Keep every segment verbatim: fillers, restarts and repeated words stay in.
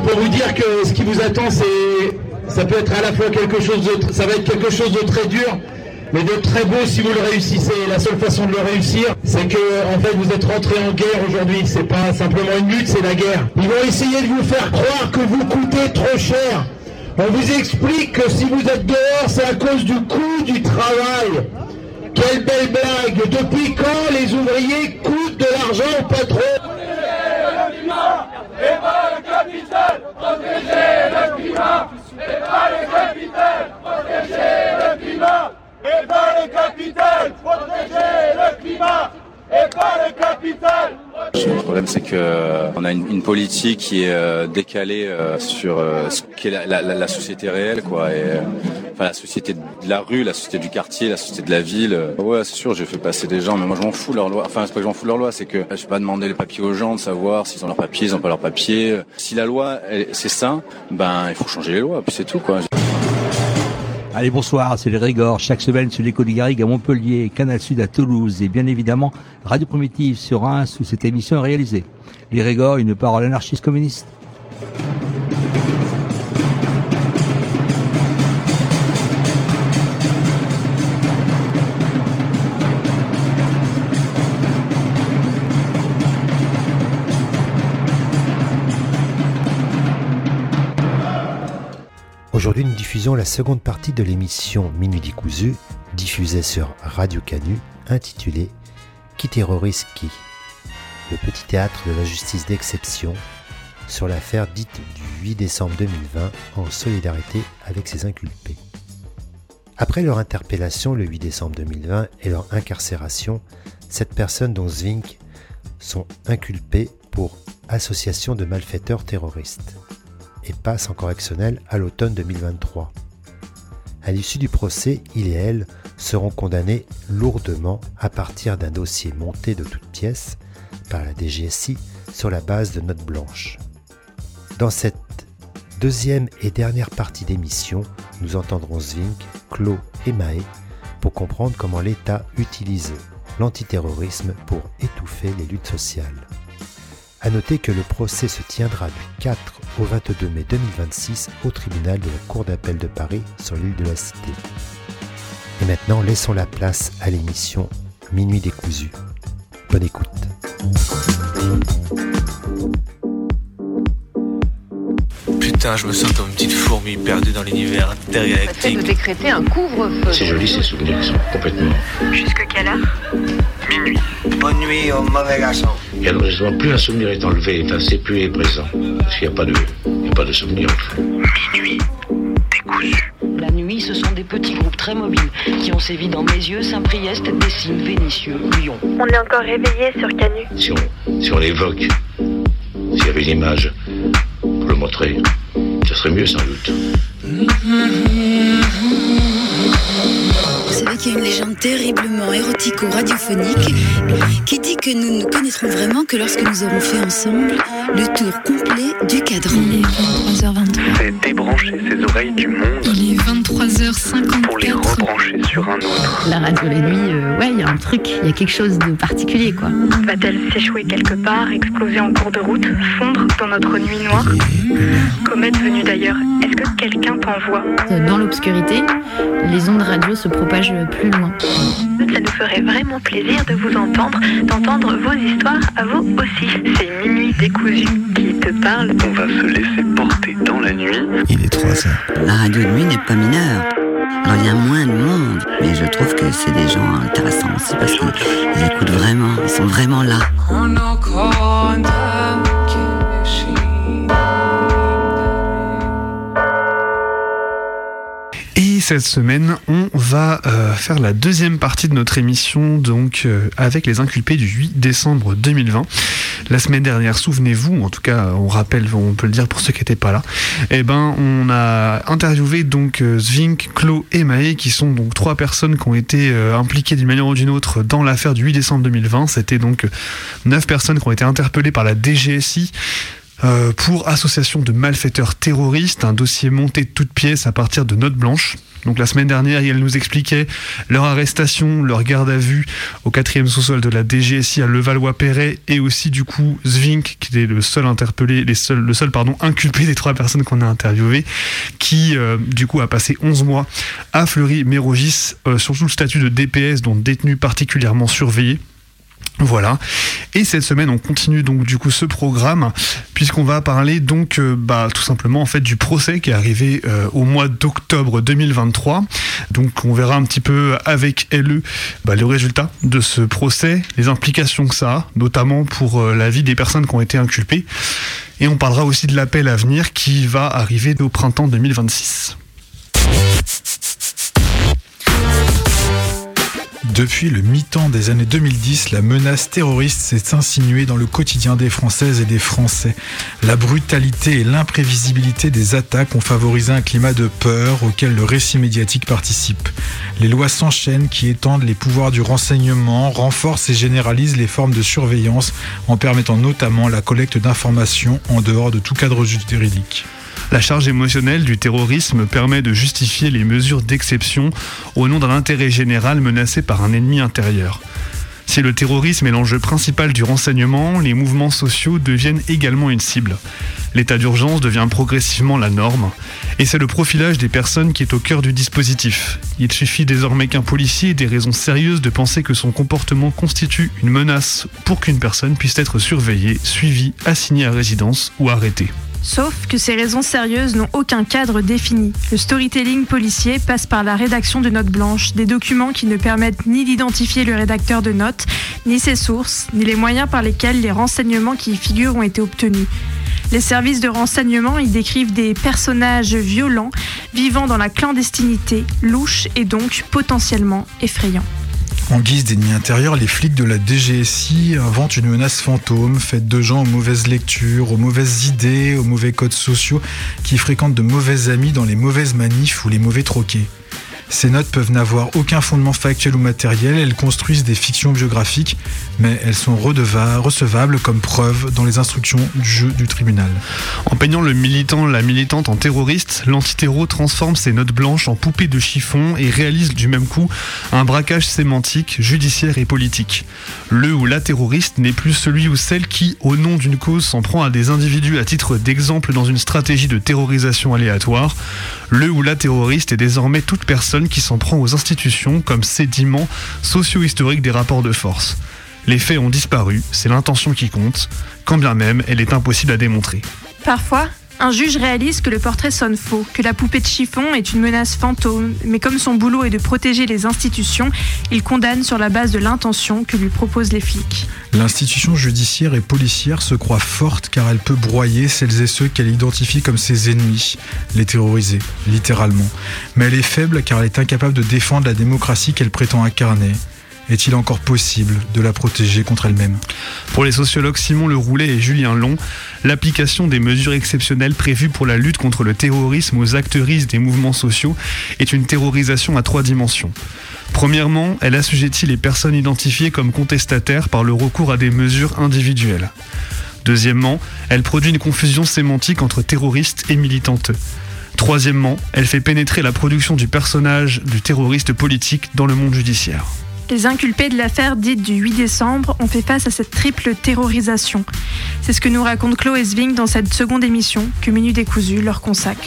pour vous dire que ce qui vous attend, c'est, ça peut être à la fois quelque chose de, ça va être quelque chose de très dur, mais de très beau si vous le réussissez. La seule façon de le réussir, c'est que, en fait, vous êtes rentré en guerre aujourd'hui. C'est pas simplement une lutte, c'est la guerre. Ils vont essayer de vous faire croire que vous coûtez trop cher. On vous explique que si vous êtes dehors, c'est à cause du coût du travail. Quelle belle blague! Depuis quand les ouvriers coûtent de l'argent au patron? Et pas le capital, protéger le climat. Et pas le capital, protéger le climat. Et pas le capital, protéger le climat. Et pas le capital. Le problème, c'est que euh, on a une, une politique qui est euh, décalée euh, sur euh, ce qu'est la, la, la société réelle, quoi. Et euh, enfin, la société de la rue, la société du quartier, la société de la ville. Euh, ouais, c'est sûr, j'ai fait passer des gens, mais moi, je m'en fous de leur loi. Enfin, c'est pas que je m'en fous de leur loi, c'est que je vais pas demander les papiers aux gens, de savoir s'ils ont leurs papiers, ils ont pas leurs papiers. Si la loi, elle, c'est ça, ben, il faut changer les lois, puis c'est tout, quoi. Allez, bonsoir, c'est les Régors, chaque semaine sur l'écho du Garrigue à Montpellier, Canal Sud à Toulouse et bien évidemment Radio Primitive sur Reims où cette émission est réalisée. Les Régors, une parole anarchiste communiste. Aujourd'hui, nous diffusons la seconde partie de l'émission Minuit décousu, diffusée sur Radio Canu, intitulée « Qui terrorise qui ?», le petit théâtre de la justice d'exception sur l'affaire dite du huit décembre deux mille vingt en solidarité avec ses inculpés. Après leur interpellation le huit décembre deux mille vingt et leur incarcération, sept personnes dont Zvink sont inculpées pour association de malfaiteurs terroristes et passent en correctionnel à l'automne deux mille vingt-trois. À l'issue du procès, ils et elles seront condamnés lourdement à partir d'un dossier monté de toutes pièces par la D G S I sur la base de notes blanches. Dans cette deuxième et dernière partie d'émission, nous entendrons Zvink, Clos et Mahé pour comprendre comment l'État utilise l'antiterrorisme pour étouffer les luttes sociales. À noter que le procès se tiendra du quatre au vingt-deux mai deux mille vingt-six au tribunal de la Cour d'appel de Paris sur l'île de la Cité. Et maintenant, laissons la place à l'émission Minuit décousu. Bonne écoute. Putain, je me sens comme une petite fourmi perdue dans l'univers intergalactique. Ça fait de décréter un couvre-feu. C'est joli ces souvenirs, ils sont complètement... Jusque quelle heure? Minuit. Bonne nuit au mauvais garçon. Et alors justement, plus un souvenir est enlevé, enfin, c'est plus est présent. Parce qu'il n'y a pas de, il n'y a pas de souvenir en fait. Minuit décousu. La nuit, ce sont des petits groupes très mobiles qui ont sévi dans Mézieux, Saint-Priest, Dessines, Vénissieux, Lyon. On est encore réveillés sur Canu. Si on, si on l'évoque, s'il y avait une image pour le montrer, ce serait mieux sans doute. Vous savez qu'il y a une légende terriblement érotico-radiophonique qui dit que nous ne connaîtrons vraiment que lorsque nous aurons fait ensemble le tour complet du cadran. Il est vingt-trois heures vingt-trois. C'est débrancher ses oreilles du monde. Il est vingt-trois heures cinquante-quatre. Pour les rebrancher sur un autre. La radio la nuit, euh, ouais, il y a un truc, il y a quelque chose de particulier, quoi. Va-t-elle s'échouer quelque part, exploser en cours de route, fondre dans notre nuit noire? Comète venue d'ailleurs, est-ce que quelqu'un t'envoie? Dans l'obscurité, les ondes radio se propagent plus loin. Ça nous ferait vraiment plaisir de vous entendre, d'entendre vos histoires à vous aussi. C'est Minuit décousu qui te parle. On va se laisser porter dans la nuit. Il est trois heures. La radio de nuit n'est pas mineure. Alors il y a moins de monde, mais je trouve que c'est des gens intéressants aussi parce qu'ils écoutent vraiment, ils sont vraiment là. Et cette semaine, on va euh, faire la deuxième partie de notre émission donc euh, avec les inculpés du huit décembre deux mille vingt. La semaine dernière, souvenez-vous, en tout cas, on rappelle, on peut le dire pour ceux qui n'étaient pas là. Eh ben, on a interviewé donc euh, Zvink, Clos et Mahé, qui sont donc trois personnes qui ont été euh, impliquées d'une manière ou d'une autre dans l'affaire du huit décembre deux mille vingt. C'était donc neuf personnes qui ont été interpellées par la D G S I. Euh, pour association de malfaiteurs terroristes, un dossier monté de toutes pièces à partir de notes blanches. Donc la semaine dernière, elle nous expliquait leur arrestation, leur garde à vue au quatrième sous-sol de la D G S I à Levallois-Perret, et aussi du coup Zvink, qui était le seul interpellé, les seuls, le seul pardon inculpé des trois personnes qu'on a interviewées, qui euh, du coup a passé onze mois à Fleury-Mérogis, euh, surtout le statut de D P S, donc détenu particulièrement surveillé. Voilà. Et cette semaine, on continue donc du coup ce programme, puisqu'on va parler donc euh, bah tout simplement en fait du procès qui est arrivé euh, au mois d'octobre deux mille vingt-trois. Donc on verra un petit peu avec L E bah, le résultat de ce procès, les implications que ça a, notamment pour euh, la vie des personnes qui ont été inculpées. Et on parlera aussi de l'appel à venir qui va arriver au printemps deux mille vingt-six. Depuis le mi-temps des années deux mille dix, la menace terroriste s'est insinuée dans le quotidien des Françaises et des Français. La brutalité et l'imprévisibilité des attaques ont favorisé un climat de peur auquel le récit médiatique participe. Les lois s'enchaînent qui étendent les pouvoirs du renseignement, renforcent et généralisent les formes de surveillance en permettant notamment la collecte d'informations en dehors de tout cadre juridique. La charge émotionnelle du terrorisme permet de justifier les mesures d'exception au nom d'un intérêt général menacé par un ennemi intérieur. Si le terrorisme est l'enjeu principal du renseignement, les mouvements sociaux deviennent également une cible. L'état d'urgence devient progressivement la norme, et c'est le profilage des personnes qui est au cœur du dispositif. Il suffit désormais qu'un policier ait des raisons sérieuses de penser que son comportement constitue une menace pour qu'une personne puisse être surveillée, suivie, assignée à résidence ou arrêtée. Sauf que ces raisons sérieuses n'ont aucun cadre défini. Le storytelling policier passe par la rédaction de notes blanches, des documents qui ne permettent ni d'identifier le rédacteur de notes, ni ses sources, ni les moyens par lesquels les renseignements qui y figurent ont été obtenus. Les services de renseignement y décrivent des personnages violents, vivant dans la clandestinité, louches et donc potentiellement effrayants. En guise d'ennemi intérieur, les flics de la D G S I inventent une menace fantôme, faite de gens aux mauvaises lectures, aux mauvaises idées, aux mauvais codes sociaux, qui fréquentent de mauvais amis dans les mauvaises manifs ou les mauvais troquets. Ces notes peuvent n'avoir aucun fondement factuel ou matériel, elles construisent des fictions biographiques, mais elles sont redeva- recevables comme preuve dans les instructions du jeu du tribunal. En peignant le militant, la militante en terroriste, l'antiterro transforme ces notes blanches en poupées de chiffon et réalise du même coup un braquage sémantique, judiciaire et politique. Le ou la terroriste n'est plus celui ou celle qui, au nom d'une cause, s'en prend à des individus à titre d'exemple dans une stratégie de terrorisation aléatoire. Le ou la terroriste est désormais toute personne qui s'en prend aux institutions comme sédiment socio-historique des rapports de force. Les faits ont disparu, c'est l'intention qui compte, quand bien même elle est impossible à démontrer. Parfois, un juge réalise que le portrait sonne faux, que la poupée de chiffon est une menace fantôme, mais comme son boulot est de protéger les institutions, il condamne sur la base de l'intention que lui proposent les flics. L'institution judiciaire et policière se croit forte car elle peut broyer celles et ceux qu'elle identifie comme ses ennemis, les terroriser, littéralement. Mais elle est faible car elle est incapable de défendre la démocratie qu'elle prétend incarner. Est-il encore possible de la protéger contre elle-même ? Pour les sociologues Simon Le Roulet et Julien Long, l'application des mesures exceptionnelles prévues pour la lutte contre le terrorisme aux actrices des mouvements sociaux est une terrorisation à trois dimensions. Premièrement, elle assujettit les personnes identifiées comme contestataires par le recours à des mesures individuelles. Deuxièmement, elle produit une confusion sémantique entre terroristes et militanteux. Troisièmement, elle fait pénétrer la production du personnage du terroriste politique dans le monde judiciaire. Les inculpés de l'affaire dite du huit décembre ont fait face à cette triple terrorisation. C'est ce que nous raconte Chloé Sving dans cette seconde émission que Minute Décousue leur consacre.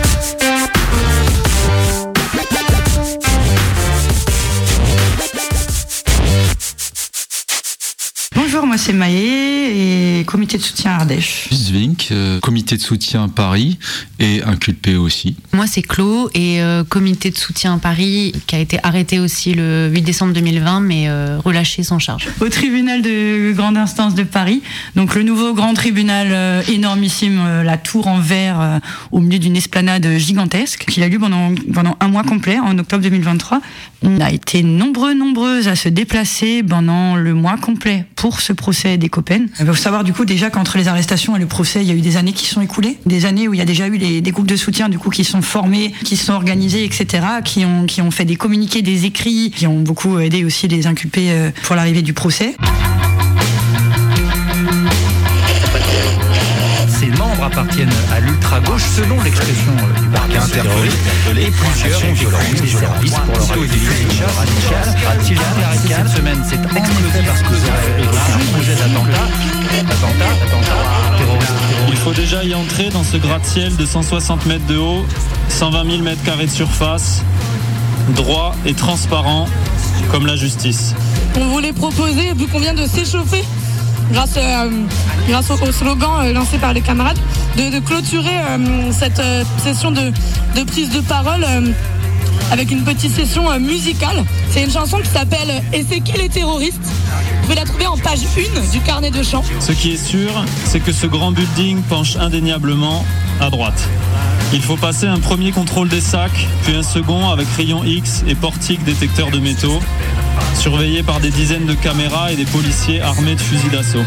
Bonjour, moi c'est Maë et comité de soutien Ardèche. Zvink, euh, comité de soutien Paris et inculpé aussi. Moi c'est Clo et euh, comité de soutien Paris qui a été arrêté aussi le huit décembre deux mille vingt mais euh, relâché sans charge. Au tribunal de grande instance de Paris, donc le nouveau grand tribunal euh, énormissime, euh, la tour en verre euh, au milieu d'une esplanade gigantesque qu'il a lieu pendant, pendant un mois complet en octobre deux mille vingt-trois. On a été nombreux, nombreuses à se déplacer pendant le mois complet pour ce procès des Copen. Il faut savoir du coup déjà qu'entre les arrestations et le procès, il y a eu des années qui sont écoulées, des années où il y a déjà eu les, des groupes de soutien du coup qui sont formés, qui sont organisés, et cetera, qui ont, qui ont fait des communiqués, des écrits, qui ont beaucoup aidé aussi les inculpés pour l'arrivée du procès. Ses membres appartiennent à l'ultra-gauche, selon l'expression euh, du parquet interpellé, et plusieurs ont violé des services pour leur activité radicale. Si le arrêté cette semaine, c'est en effet parce que vous avez évoqué un projet d'attentat, attentat, attentat, terroriste. Il faut déjà y entrer dans ce gratte-ciel de cent soixante mètres de haut, cent vingt mille mètres carrés de surface, droit et transparent, comme la justice. On voulait proposer, vu qu'on vient de s'échauffer, grâce, euh, grâce au, au slogan euh, lancé par les camarades, de, de clôturer euh, cette euh, session de, de prise de parole euh, avec une petite session euh, musicale. C'est une chanson qui s'appelle « Et c'est qui les terroristes ?» Vous pouvez la trouver en page un du carnet de chant. Ce qui est sûr, c'est que ce grand building penche indéniablement à droite. Il faut passer un premier contrôle des sacs, puis un second avec rayon X et portique détecteur de métaux, surveillé par des dizaines de caméras et des policiers armés de fusils d'assaut.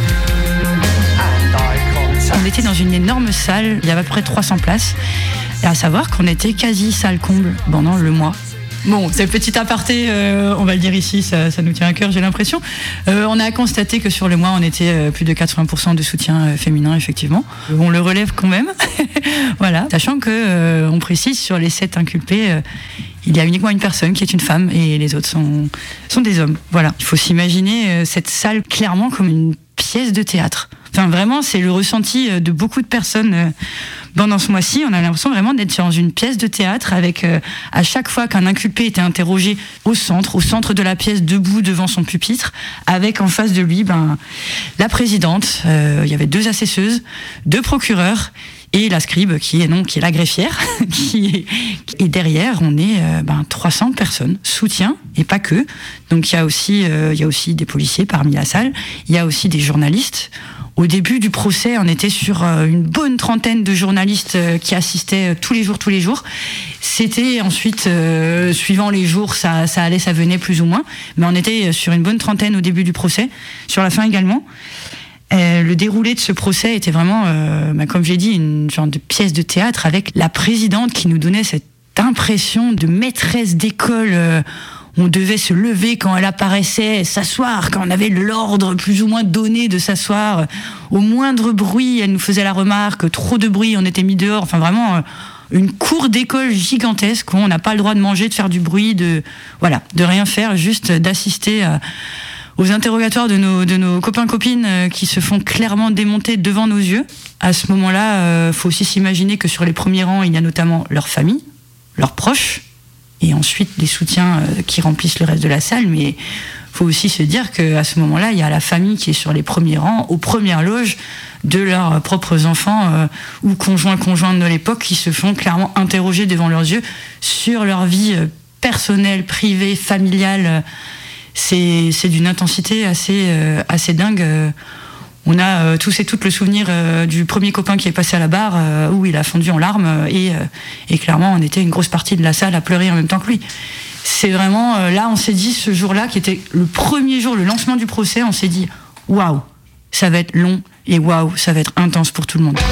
On était dans une énorme salle, il y avait à peu près trois cents places, et à savoir qu'on était quasi salle comble pendant le mois. Bon, c'est petit aparté, euh, on va le dire ici, ça, ça nous tient à cœur, j'ai l'impression. Euh, on a constaté que sur le mois, on était euh, plus de quatre-vingts pour cent de soutien euh, féminin, effectivement. Euh, on le relève quand même, voilà. Sachant que, euh, on précise, sur les sept inculpés, euh, il y a uniquement une personne qui est une femme et les autres sont, sont des hommes. Voilà. Il faut s'imaginer euh, cette salle clairement comme une pièce de théâtre. Enfin, vraiment, c'est le ressenti de beaucoup de personnes euh, pendant ce mois-ci. On a l'impression vraiment d'être dans une pièce de théâtre avec, euh, à chaque fois qu'un inculpé était interrogé au centre, au centre de la pièce, debout devant son pupitre, avec en face de lui, ben, la présidente, euh, il y avait deux assesseuses, deux procureurs, et la scribe qui est non qui est la greffière qui est, et derrière on est euh, ben, trois cents personnes soutien et pas que, donc il y a aussi euh, il y a aussi des policiers parmi la salle, il y a aussi des journalistes. Au début du procès, on était sur euh, une bonne trentaine de journalistes euh, qui assistaient euh, tous les jours, tous les jours. C'était ensuite, euh, suivant les jours, ça, ça allait, ça venait plus ou moins. Mais on était sur une bonne trentaine au début du procès, sur la fin également. Euh, le déroulé de ce procès était vraiment, euh, bah, comme j'ai dit, une genre de pièce de théâtre avec la présidente qui nous donnait cette impression de maîtresse d'école. Euh, on devait se lever quand elle apparaissait, s'asseoir quand on avait l'ordre plus ou moins donné de s'asseoir. Au moindre bruit, elle nous faisait la remarque, trop de bruit, on était mis dehors. Enfin vraiment, euh, une cour d'école gigantesque où on n'a pas le droit de manger, de faire du bruit, de voilà, de rien faire, juste d'assister à aux interrogatoires de nos, de nos copains-copines euh, qui se font clairement démonter devant nos yeux. À ce moment-là, euh, faut aussi s'imaginer que sur les premiers rangs, il y a notamment leur famille, leurs proches, et ensuite des soutiens euh, qui remplissent le reste de la salle. Mais faut aussi se dire qu'à ce moment-là, il y a la famille qui est sur les premiers rangs, aux premières loges de leurs propres enfants euh, ou conjoints-conjointes de l'époque qui se font clairement interroger devant leurs yeux sur leur vie euh, personnelle, privée, familiale. Euh, C'est, c'est d'une intensité assez, euh, assez dingue. On a euh, tous et toutes le souvenir euh, du premier copain qui est passé à la barre euh, où il a fondu en larmes euh, et, euh, et clairement on était une grosse partie de la salle à pleurer en même temps que lui. C'est vraiment, euh, là on s'est dit ce jour-là qui était le premier jour, le lancement du procès, on s'est dit waouh, ça va être long et waouh, ça va être intense pour tout le monde.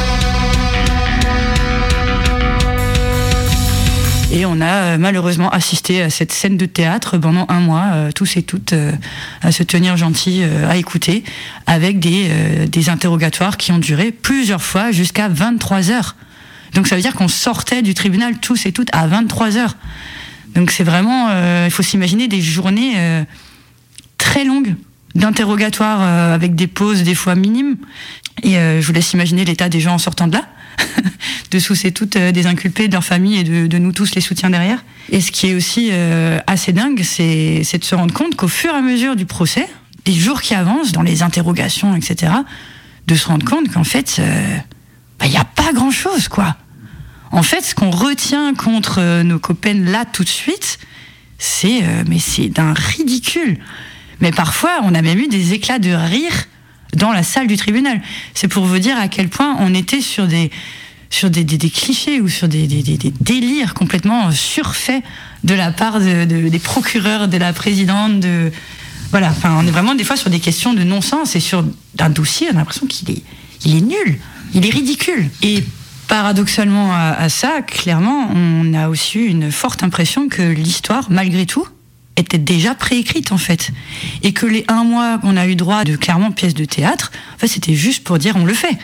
Et on a euh, malheureusement assisté à cette scène de théâtre pendant un mois, euh, tous et toutes, euh, à se tenir gentils, euh, à écouter, avec des, euh, des interrogatoires qui ont duré plusieurs fois jusqu'à vingt-trois heures. Donc ça veut dire qu'on sortait du tribunal tous et toutes à vingt-trois heures. Donc c'est vraiment, euh, il faut s'imaginer des journées euh, très longues d'interrogatoires euh, avec des pauses des fois minimes. Et euh, je vous laisse imaginer l'état des gens en sortant de là. De tous et toutes euh, des inculpés, de leur famille et de, de nous tous les soutiens derrière. Et ce qui est aussi euh, assez dingue, c'est, c'est de se rendre compte qu'au fur et à mesure du procès, des jours qui avancent, dans les interrogations, et cetera, de se rendre compte qu'en fait, il euh, bah, n'y a pas grand-chose, quoi. En fait, ce qu'on retient contre euh, nos copains là tout de suite, c'est, euh, mais c'est d'un ridicule. Mais parfois, on a même eu des éclats de rire dans la salle du tribunal. C'est pour vous dire à quel point on était sur des, sur des, des, des clichés ou sur des, des, des, des délires complètement surfaits de la part de, de, des procureurs, de la présidente. De, voilà, enfin, on est vraiment des fois sur des questions de non-sens et sur un dossier, on a l'impression qu'il est, il est nul, il est ridicule. Et paradoxalement à, à ça, clairement, on a aussi eu une forte impression que l'histoire, malgré tout, était déjà préécrite en fait, et que les un mois qu'on a eu droit de clairement pièces de théâtre, en fait, c'était juste pour dire on le fait,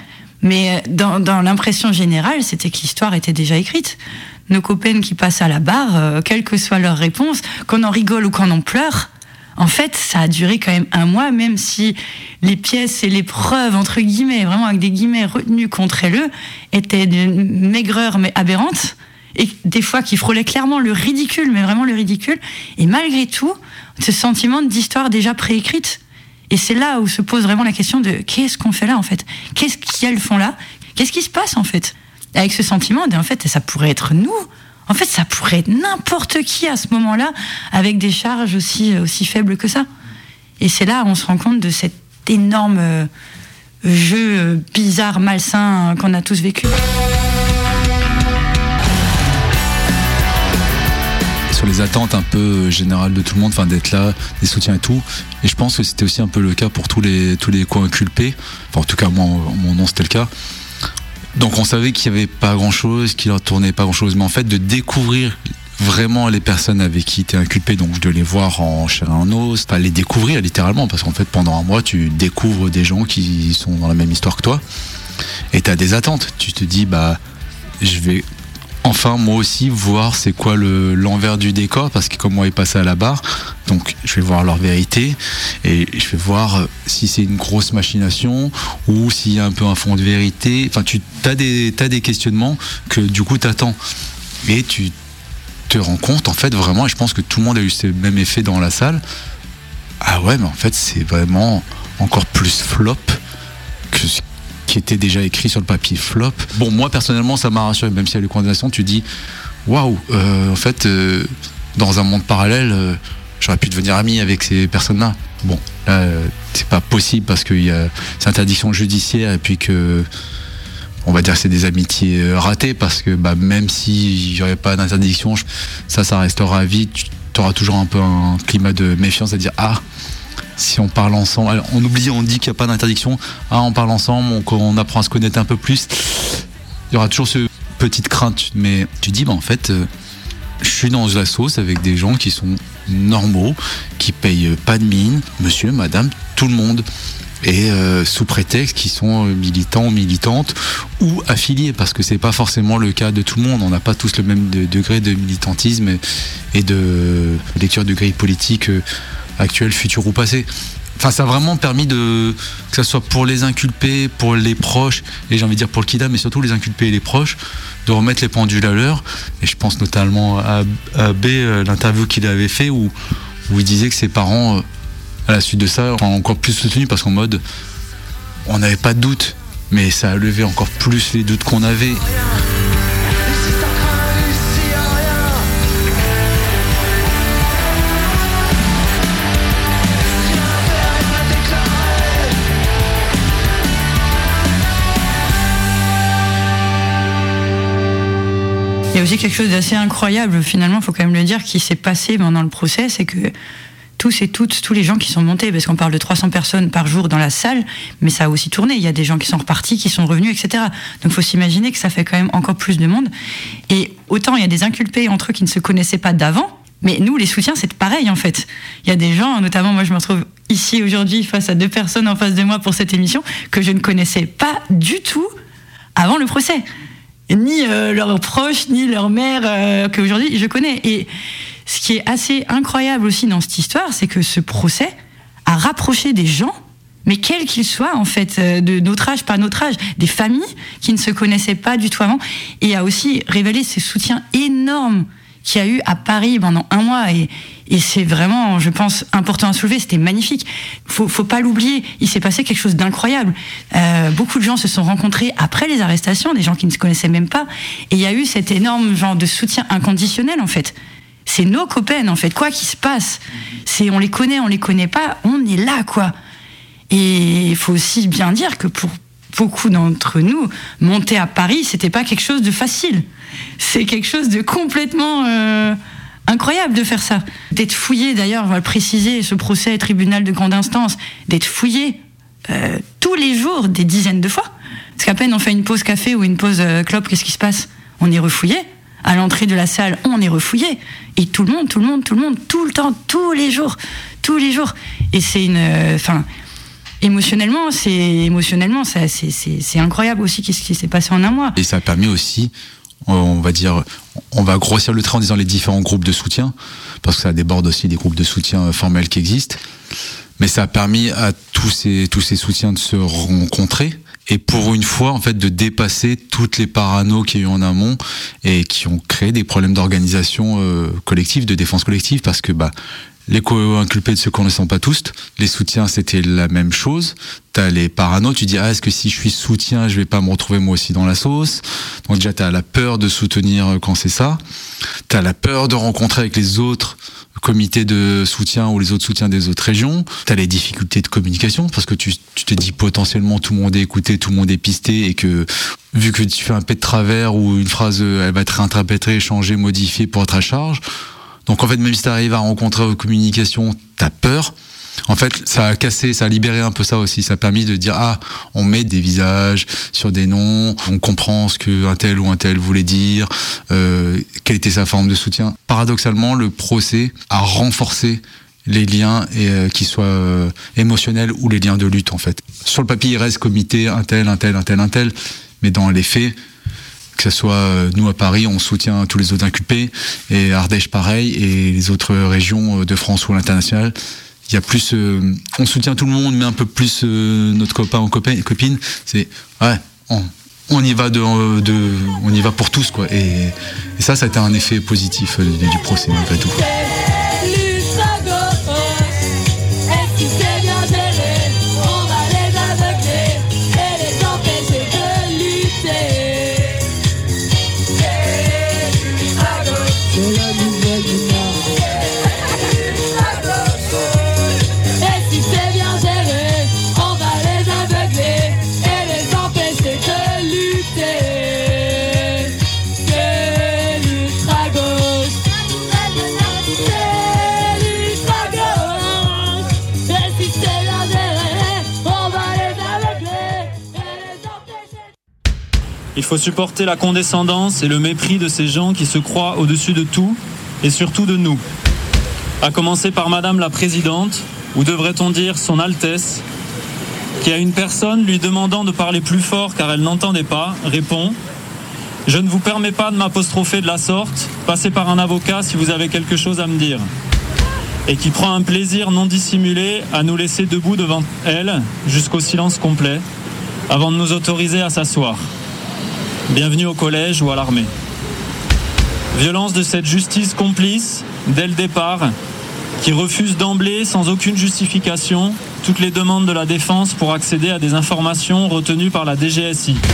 Mais dans, dans l'impression générale, c'était que l'histoire était déjà écrite. Nos copains qui passent à la barre, euh, quelle que soit leur réponse, qu'on en rigole ou qu'on en pleure, en fait, ça a duré quand même un mois, même si les pièces et les preuves, entre guillemets, vraiment avec des guillemets retenues contre eux, étaient d'une maigreur mais aberrante, et des fois qui frôlaient clairement le ridicule, mais vraiment le ridicule. Et malgré tout, ce sentiment d'histoire déjà préécrite. Et c'est là où se pose vraiment la question de qu'est-ce qu'on fait là, en fait ? Qu'est-ce qu'elles font là ? Qu'est-ce qui se passe, en fait ? Avec ce sentiment, en fait, ça pourrait être nous. En fait, ça pourrait être n'importe qui à ce moment-là, avec des charges aussi, aussi faibles que ça. Et c'est là où on se rend compte de cet énorme euh, jeu euh, bizarre, malsain euh, qu'on a tous vécu. Sur les attentes un peu générales de tout le monde, enfin d'être là, des soutiens et tout. Et je pense que c'était aussi un peu le cas pour tous les tous les co-inculpés. Enfin, en tout cas, moi, mon nom, c'était le cas. Donc on savait qu'il n'y avait pas grand-chose, qu'il ne tournait pas grand-chose, mais en fait de découvrir vraiment les personnes avec qui tu es inculpé, donc de les voir en chair et en os, pas les découvrir littéralement, parce qu'en fait pendant un mois tu découvres des gens qui sont dans la même histoire que toi, et tu as des attentes, tu te dis bah je vais enfin moi aussi voir c'est quoi le, l'envers du décor, parce que comme moi il passait à la barre, donc je vais voir leur vérité et je vais voir si c'est une grosse machination ou s'il y a un peu un fond de vérité. Enfin, tu as des, t'as des questionnements que du coup t'attends et tu te rends compte en fait vraiment, et je pense que tout le monde a eu ce même effet dans la salle. Ah ouais, mais en fait c'est vraiment encore plus flop que ce qui était déjà écrit sur le papier. Flop. Bon, moi personnellement ça m'a rassuré, même s'il y a les condamnations, tu dis waouh, euh, en fait euh, dans un monde parallèle euh, j'aurais pu devenir ami avec ces personnes-là. Bon, là, euh, c'est pas possible parce que y a, c'est interdiction judiciaire et puis que, on va dire que c'est des amitiés euh, ratées parce que bah, même s'il n'y aurait pas d'interdiction, ça, ça restera à vie. Tu auras toujours un peu un climat de méfiance à dire ah, si on parle ensemble, alors, on oublie, on dit qu'il n'y a pas d'interdiction, ah, on parle ensemble, on, on apprend à se connaître un peu plus. Il y aura toujours cette petite crainte, mais tu dis bah en fait. Euh, Je suis dans la sauce avec des gens qui sont normaux, qui payent pas de mine, monsieur, madame, tout le monde. Et euh, sous prétexte qu'ils sont militants ou militantes ou affiliés, parce que c'est pas forcément le cas de tout le monde. On n'a pas tous le même de, degré de militantisme et, et de lecture de grille politique euh, actuelle, future ou passée. Enfin, ça a vraiment permis de, que ça soit pour les inculpés, pour les proches, et j'ai envie de dire pour le kidam, mais surtout les inculpés et les proches, de remettre les pendules à l'heure. Et je pense notamment à, à B, l'interview qu'il avait fait où, où il disait que ses parents, à la suite de ça, ont encore plus soutenu, parce qu'en mode, on n'avait pas de doute, mais ça a levé encore plus les doutes qu'on avait. Il y a aussi quelque chose d'assez incroyable, finalement, il faut quand même le dire, qui s'est passé pendant le procès, c'est que tous et toutes, tous les gens qui sont montés, parce qu'on parle de trois cents personnes par jour dans la salle, mais ça a aussi tourné, il y a des gens qui sont repartis, qui sont revenus, et cetera. Donc il faut s'imaginer que ça fait quand même encore plus de monde. Et autant il y a des inculpés entre eux qui ne se connaissaient pas d'avant, mais nous, les soutiens, c'est pareil, en fait. Il y a des gens, notamment moi je me retrouve ici aujourd'hui face à deux personnes en face de moi pour cette émission, que je ne connaissais pas du tout avant le procès. Ni euh, leurs proches, ni leur mère, euh, qu'aujourd'hui je connais. Et ce qui est assez incroyable aussi dans cette histoire, c'est que ce procès a rapproché des gens, mais quels qu'ils soient, en fait, euh, de notre âge, pas notre âge, des familles qui ne se connaissaient pas du tout avant, et a aussi révélé ce soutien énorme qu'il y a eu à Paris pendant un mois. Et, et c'est vraiment, je pense, important à soulever, c'était magnifique. Faut, faut pas l'oublier, il s'est passé quelque chose d'incroyable. Euh, beaucoup de gens se sont rencontrés après les arrestations, des gens qui ne se connaissaient même pas, et il y a eu cet énorme genre de soutien inconditionnel, en fait. C'est nos copains, en fait, quoi qu'il se passe. C'est, on les connaît, on les connaît pas, on est là, quoi. Et il faut aussi bien dire que pour beaucoup d'entre nous, monter à Paris, c'était pas quelque chose de facile. C'est quelque chose de complètement euh, incroyable de faire ça. D'être fouillé, d'ailleurs, on va le préciser, ce procès tribunal de grande instance, d'être fouillé euh, tous les jours, des dizaines de fois. Parce qu'à peine on fait une pause café ou une pause euh, clope, qu'est-ce qui se passe ? On est refouillé. À l'entrée de la salle, on est refouillé. Et tout le monde, tout le monde, tout le monde, tout le temps, tous les jours, tous les jours. Et c'est une... Enfin... Euh, émotionnellement, c'est émotionnellement, ça, c'est, c'est, c'est incroyable aussi ce qui s'est passé en un mois. Et ça a permis aussi, on va dire, on va grossir le trait en disant les différents groupes de soutien, parce que ça déborde aussi des groupes de soutien formels qui existent. Mais ça a permis à tous ces, tous ces soutiens de se rencontrer. Et pour une fois, en fait, de dépasser toutes les paranos qu'il y a eu en amont et qui ont créé des problèmes d'organisation euh, collective, de défense collective, parce que bah, les co-inculpés de ceux qu'on ne sent pas tous, les soutiens c'était la même chose. T'as les paranos, tu dis ah est-ce que si je suis soutien, je vais pas me retrouver moi aussi dans la sauce. Donc déjà t'as la peur de soutenir quand c'est ça. T'as la peur de rencontrer avec les autres comités de soutien ou les autres soutiens des autres régions. T'as les difficultés de communication parce que tu, tu te dis potentiellement tout le monde est écouté, tout le monde est pisté et que vu que tu fais un pet de travers ou une phrase elle va être réinterprétée, changée, modifiée pour être à charge. Donc en fait même si t'arrives à rencontrer aux communications, t'as peur. En fait, ça a cassé, ça a libéré un peu ça aussi. Ça a permis de dire ah, on met des visages sur des noms, on comprend ce que un tel ou un tel voulait dire, euh, quelle était sa forme de soutien. Paradoxalement, le procès a renforcé les liens et euh, qui soient euh, émotionnels ou les liens de lutte en fait. Sur le papier, il reste comité un tel, un tel, un tel, un tel, mais dans les faits, que ce soit euh, nous à Paris, on soutient tous les autres inculpés et Ardèche pareil et les autres régions de France ou à l'international. Il y a plus, euh, on soutient tout le monde, mais un peu plus euh, notre copain ou copain, copine. C'est ouais, on, on y va de, de, on y va pour tous quoi. Et, et ça, ça a été un effet positif euh, du, du procès malgré tout. Il faut supporter la condescendance et le mépris de ces gens qui se croient au-dessus de tout et surtout de nous. À commencer par Madame la Présidente, ou devrait-on dire Son Altesse, qui à une personne lui demandant de parler plus fort car elle n'entendait pas, répond « Je ne vous permets pas de m'apostropher de la sorte, passez par un avocat si vous avez quelque chose à me dire. » Et qui prend un plaisir non dissimulé à nous laisser debout devant elle jusqu'au silence complet, avant de nous autoriser à s'asseoir. Bienvenue au collège ou à l'armée. Violence de cette justice complice, dès le départ, qui refuse d'emblée, sans aucune justification, toutes les demandes de la défense pour accéder à des informations retenues par la D G S I.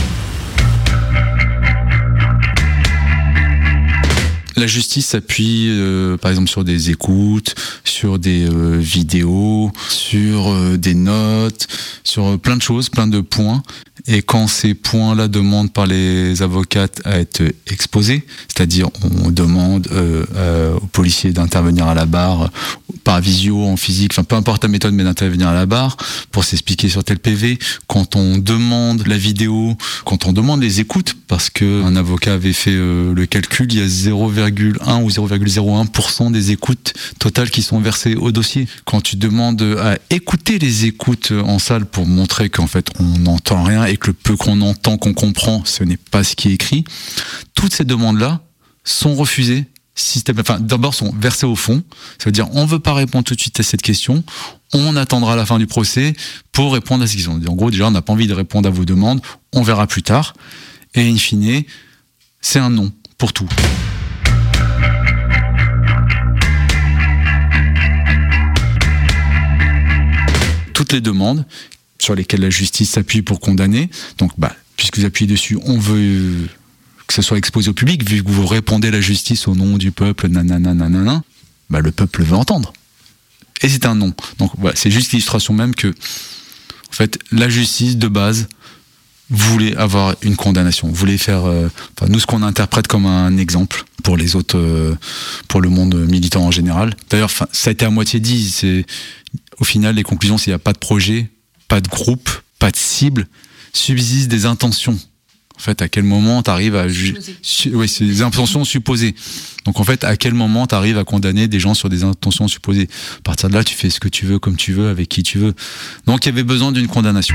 La justice s'appuie euh, par exemple sur des écoutes, sur des euh, vidéos, sur euh, des notes, sur euh, plein de choses, plein de points. Et quand ces points-là demandent par les avocates à être exposés, c'est-à-dire on demande euh, euh, aux policiers d'intervenir à la barre, par visio, en physique, enfin peu importe la méthode, mais d'intervenir à la barre pour s'expliquer sur tel P V. Quand on demande la vidéo, quand on demande les écoutes, parce que un avocat avait fait euh, le calcul, il y a zéro virgule un ou zéro virgule zéro un pour cent des écoutes totales qui sont versées au dossier. Quand tu demandes à écouter les écoutes en salle pour montrer qu'en fait on n'entend rien et que le peu qu'on entend, qu'on comprend, ce n'est pas ce qui est écrit, toutes ces demandes-là sont refusées. Système, enfin, d'abord sont versées au fond, ça veut dire on veut pas répondre tout de suite à cette question, on attendra la fin du procès pour répondre à cette question. En gros, déjà, on n'a pas envie de répondre à vos demandes, on verra plus tard. Et in fine, c'est un non pour tout. Toutes les demandes sur lesquelles la justice s'appuie pour condamner, donc bah, puisque vous appuyez dessus, on veut que ce soit exposé au public, vu que vous répondez à la justice au nom du peuple, nanana, nanana, bah le peuple veut entendre. Et c'est un non. Donc voilà, c'est juste l'illustration même que, en fait, la justice de base voulait avoir une condamnation, voulait faire, euh, enfin, nous ce qu'on interprète comme un exemple pour les autres, euh, pour le monde militant en général. D'ailleurs, ça a été à moitié dit. C'est au final les conclusions, c'est qu'il n'y a pas de projet, pas de groupe, pas de cible, subsistent des intentions. En fait, à quel moment t'arrives à ju- su- oui, c'est des intentions supposées. Donc en fait, à quel moment t'arrives à condamner des gens sur des intentions supposées. À partir de là, tu fais ce que tu veux, comme tu veux, avec qui tu veux. Donc il y avait besoin d'une condamnation.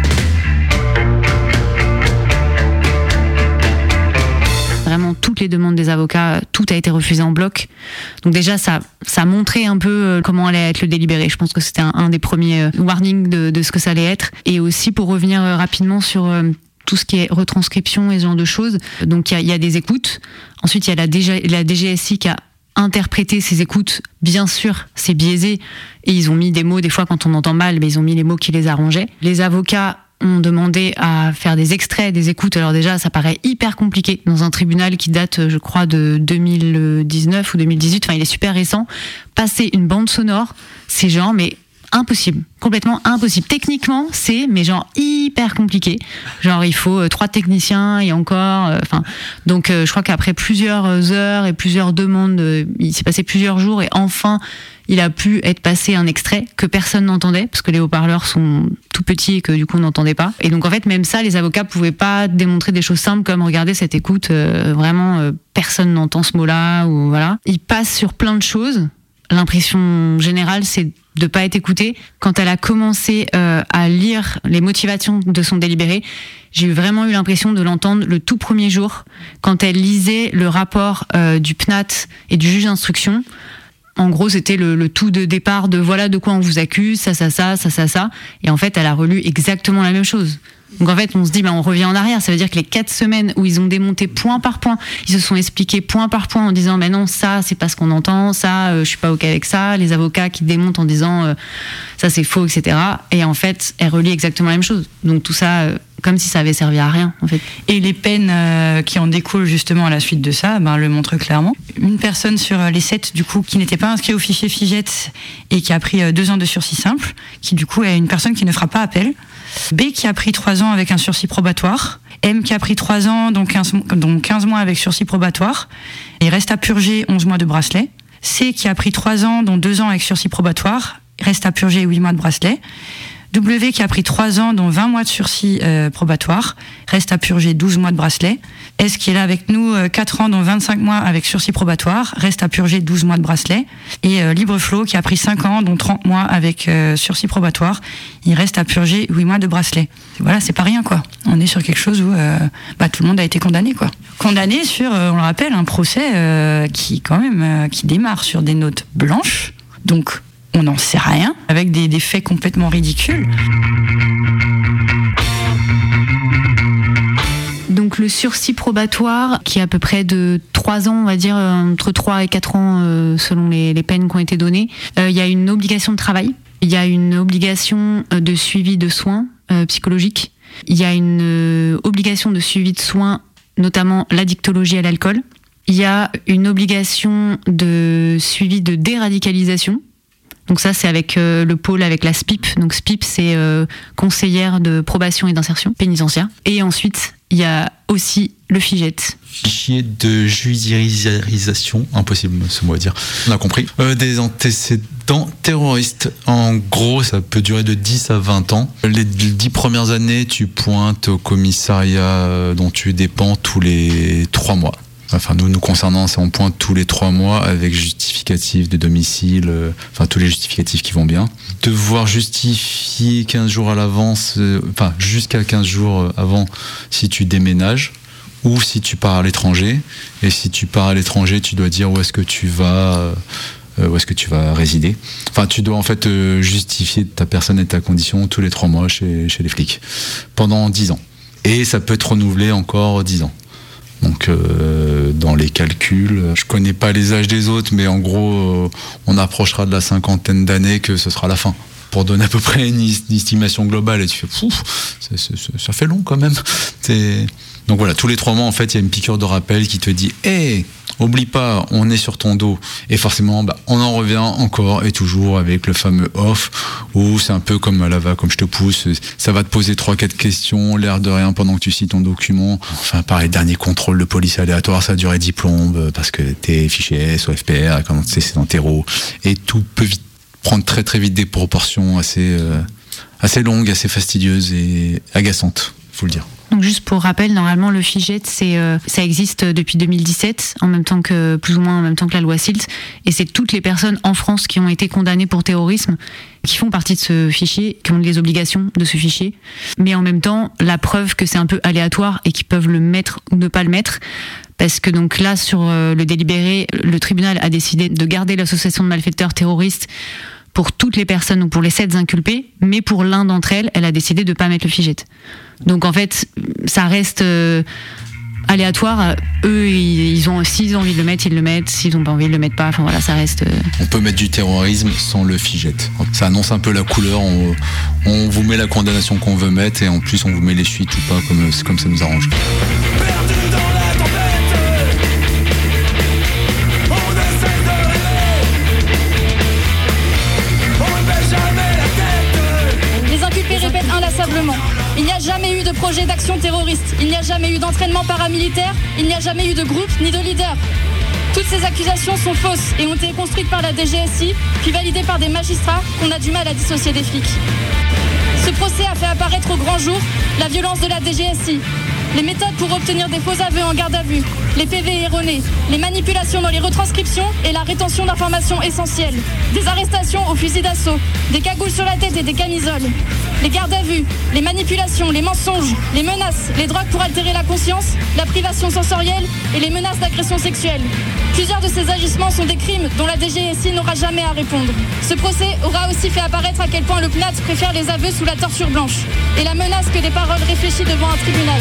Vraiment, toutes les demandes des avocats, tout a été refusé en bloc. Donc déjà, ça, ça montrait un peu comment allait être le délibéré. Je pense que c'était un, un des premiers warnings de, de ce que ça allait être. Et aussi, pour revenir rapidement sur tout ce qui est retranscription et ce genre de choses. Donc il y a, y a des écoutes. Ensuite, il y a la, D G, la D G S I qui a interprété ces écoutes. Bien sûr, c'est biaisé. Et ils ont mis des mots, des fois quand on entend mal, mais ils ont mis les mots qui les arrangeaient. Les avocats ont demandé à faire des extraits des écoutes. Alors déjà, ça paraît hyper compliqué dans un tribunal qui date, je crois, de deux mille dix-neuf ou deux mille dix-huit. Enfin, il est super récent. Passer une bande sonore, c'est genre, mais impossible, complètement impossible. Techniquement, c'est mais genre hyper compliqué. Genre il faut euh, trois techniciens et encore. Enfin, euh, donc euh, je crois qu'après plusieurs heures et plusieurs demandes, euh, il s'est passé plusieurs jours et enfin il a pu être passé un extrait que personne n'entendait parce que les haut-parleurs sont tout petits et que du coup on n'entendait pas. Et donc en fait même ça, les avocats pouvaient pas démontrer des choses simples comme regardez cette écoute, euh, vraiment euh, personne n'entend ce mot-là ou voilà. Il passe sur plein de choses. L'impression générale, c'est de pas être écoutée. Quand elle a commencé euh, à lire les motivations de son délibéré, j'ai vraiment eu l'impression de l'entendre le tout premier jour, quand elle lisait le rapport euh, du P N A T et du juge d'instruction. En gros, c'était le, le tout de départ de voilà de quoi on vous accuse, ça, ça, ça, ça, ça, ça. Et en fait, elle a relu exactement la même chose. Donc en fait, on se dit, ben, on revient en arrière. Ça veut dire que les quatre semaines où ils ont démonté point par point, ils se sont expliqués point par point en disant, ben non, ça, c'est pas ce qu'on entend, ça, euh, je suis pas OK avec ça. Les avocats qui démontent en disant, euh, ça, c'est faux, et cetera. Et en fait, elle relit exactement la même chose. Donc tout ça, euh, comme si ça avait servi à rien, en fait. Et les peines euh, qui en découlent justement à la suite de ça, ben, le montrent clairement. Une personne sur les sept, du coup, qui n'était pas inscrite au fichier FIGET et qui a pris euh, deux ans de sursis simple, qui du coup est une personne qui ne fera pas appel. B qui a pris trois ans avec un sursis probatoire. M qui a pris trois ans, donc quinze, donc quinze mois avec sursis probatoire. Et reste à purger onze mois de bracelet. C qui a pris trois ans, dont deux ans avec sursis probatoire. Reste à purger huit mois de bracelet. W qui a pris trois ans, dont vingt mois de sursis euh, probatoire, reste à purger douze mois de bracelet. S qui est là avec nous, euh, quatre ans, dont vingt-cinq mois avec sursis probatoire, reste à purger douze mois de bracelet. Et euh, Libreflow qui a pris cinq ans, dont trente mois avec euh, sursis probatoire, il reste à purger huit mois de bracelet. Voilà, c'est pas rien quoi. On est sur quelque chose où euh, bah, tout le monde a été condamné quoi. Condamné sur, euh, on le rappelle, un procès euh, qui quand même euh, qui démarre sur des notes blanches. Donc on n'en sait rien, avec des, des faits complètement ridicules. Donc le sursis probatoire, qui est à peu près de trois ans, on va dire, entre trois et quatre ans, euh, selon les, les peines qui ont été données, euh, il y a une obligation de travail, il y a une obligation de suivi de soins euh, psychologiques, il y a une euh, obligation de suivi de soins, notamment l'addictologie à l'alcool, il y a une obligation de suivi de déradicalisation. Donc ça, c'est avec euh, le pôle, avec la S P I P. Donc S P I P, c'est euh, conseillère de probation et d'insertion pénitentiaire. Et ensuite, il y a aussi le FIGET. Fichier de judiciarisation, impossible ce mot à dire, on a compris. Euh, des antécédents terroristes. En gros, ça peut durer de dix à vingt ans. Les dix premières années, tu pointes au commissariat dont tu dépends tous les trois mois. Enfin, nous, nous concernant, c'est on pointe tous les trois mois avec justificatif de domicile, euh, enfin tous les justificatifs qui vont bien. Devoir justifier quinze jours à l'avance, euh, enfin jusqu'à quinze jours avant si tu déménages ou si tu pars à l'étranger. Et si tu pars à l'étranger, tu dois dire où est-ce que tu vas, euh, où est-ce que tu vas résider. Enfin, tu dois en fait euh, justifier ta personne et ta condition tous les trois mois chez, chez les flics pendant dix ans. Et ça peut être renouvelé encore dix ans. Donc euh, dans les calculs, je connais pas les âges des autres, mais en gros, euh, on approchera de la cinquantaine d'années que ce sera la fin. Pour donner à peu près une, une estimation globale, et tu fais, pouf, ça, ça, ça fait long quand même. C'est... Donc voilà, tous les trois mois, en fait, il y a une piqûre de rappel qui te dit, hé, hey, oublie pas, on est sur ton dos. Et forcément, bah, on en revient encore et toujours avec le fameux off, où c'est un peu comme à la va, comme je te pousse, ça va te poser trois, quatre questions, l'air de rien pendant que tu cites ton document. Enfin, pareil, dernier contrôle de police aléatoire, ça a duré dix plombes, parce que t'es fiché S ou F P R, quand c'est dans terreau. Et tout peut vite prendre très très vite des proportions assez, euh, assez longues, assez fastidieuses et agaçantes, faut le dire. Donc juste pour rappel, normalement le FIGET, c'est euh, ça existe depuis deux mille dix-sept, en même temps que plus ou moins en même temps que la loi SILT, et c'est toutes les personnes en France qui ont été condamnées pour terrorisme qui font partie de ce fichier, qui ont les obligations de ce fichier. Mais en même temps, la preuve que c'est un peu aléatoire et qu'ils peuvent le mettre ou ne pas le mettre, parce que donc là sur euh, le délibéré, le tribunal a décidé de garder l'association de malfaiteurs terroristes pour toutes les personnes ou pour les sept inculpés, mais pour l'un d'entre elles, elle a décidé de pas mettre le FIGET. Donc en fait, ça reste euh, aléatoire. Eux, ils, ils ont, s'ils ont envie de le mettre, ils le mettent. S'ils ont pas envie, ils le mettent pas. Enfin voilà, ça reste. Euh... On peut mettre du terrorisme sans le FIGET. Ça annonce un peu la couleur. On, on vous met la condamnation qu'on veut mettre et en plus on vous met les suites ou pas comme, comme ça nous arrange. Il n'y a jamais eu de projet d'action terroriste, il n'y a jamais eu d'entraînement paramilitaire, il n'y a jamais eu de groupe ni de leader. Toutes ces accusations sont fausses et ont été construites par la D G S I, puis validées par des magistrats qu'on a du mal à dissocier des flics. Ce procès a fait apparaître au grand jour la violence de la D G S I, les méthodes pour obtenir des faux aveux en garde à vue, les P V erronés, les manipulations dans les retranscriptions et la rétention d'informations essentielles, des arrestations au fusil d'assaut, des cagoules sur la tête et des camisoles, les gardes à vue, les manipulations, les mensonges, les menaces, les drogues pour altérer la conscience, la privation sensorielle et les menaces d'agression sexuelle. Plusieurs de ces agissements sont des crimes dont la D G S I n'aura jamais à répondre. Ce procès aura aussi fait apparaître à quel point le P N A T préfère les aveux sous la torture blanche et la menace que des paroles réfléchies devant un tribunal.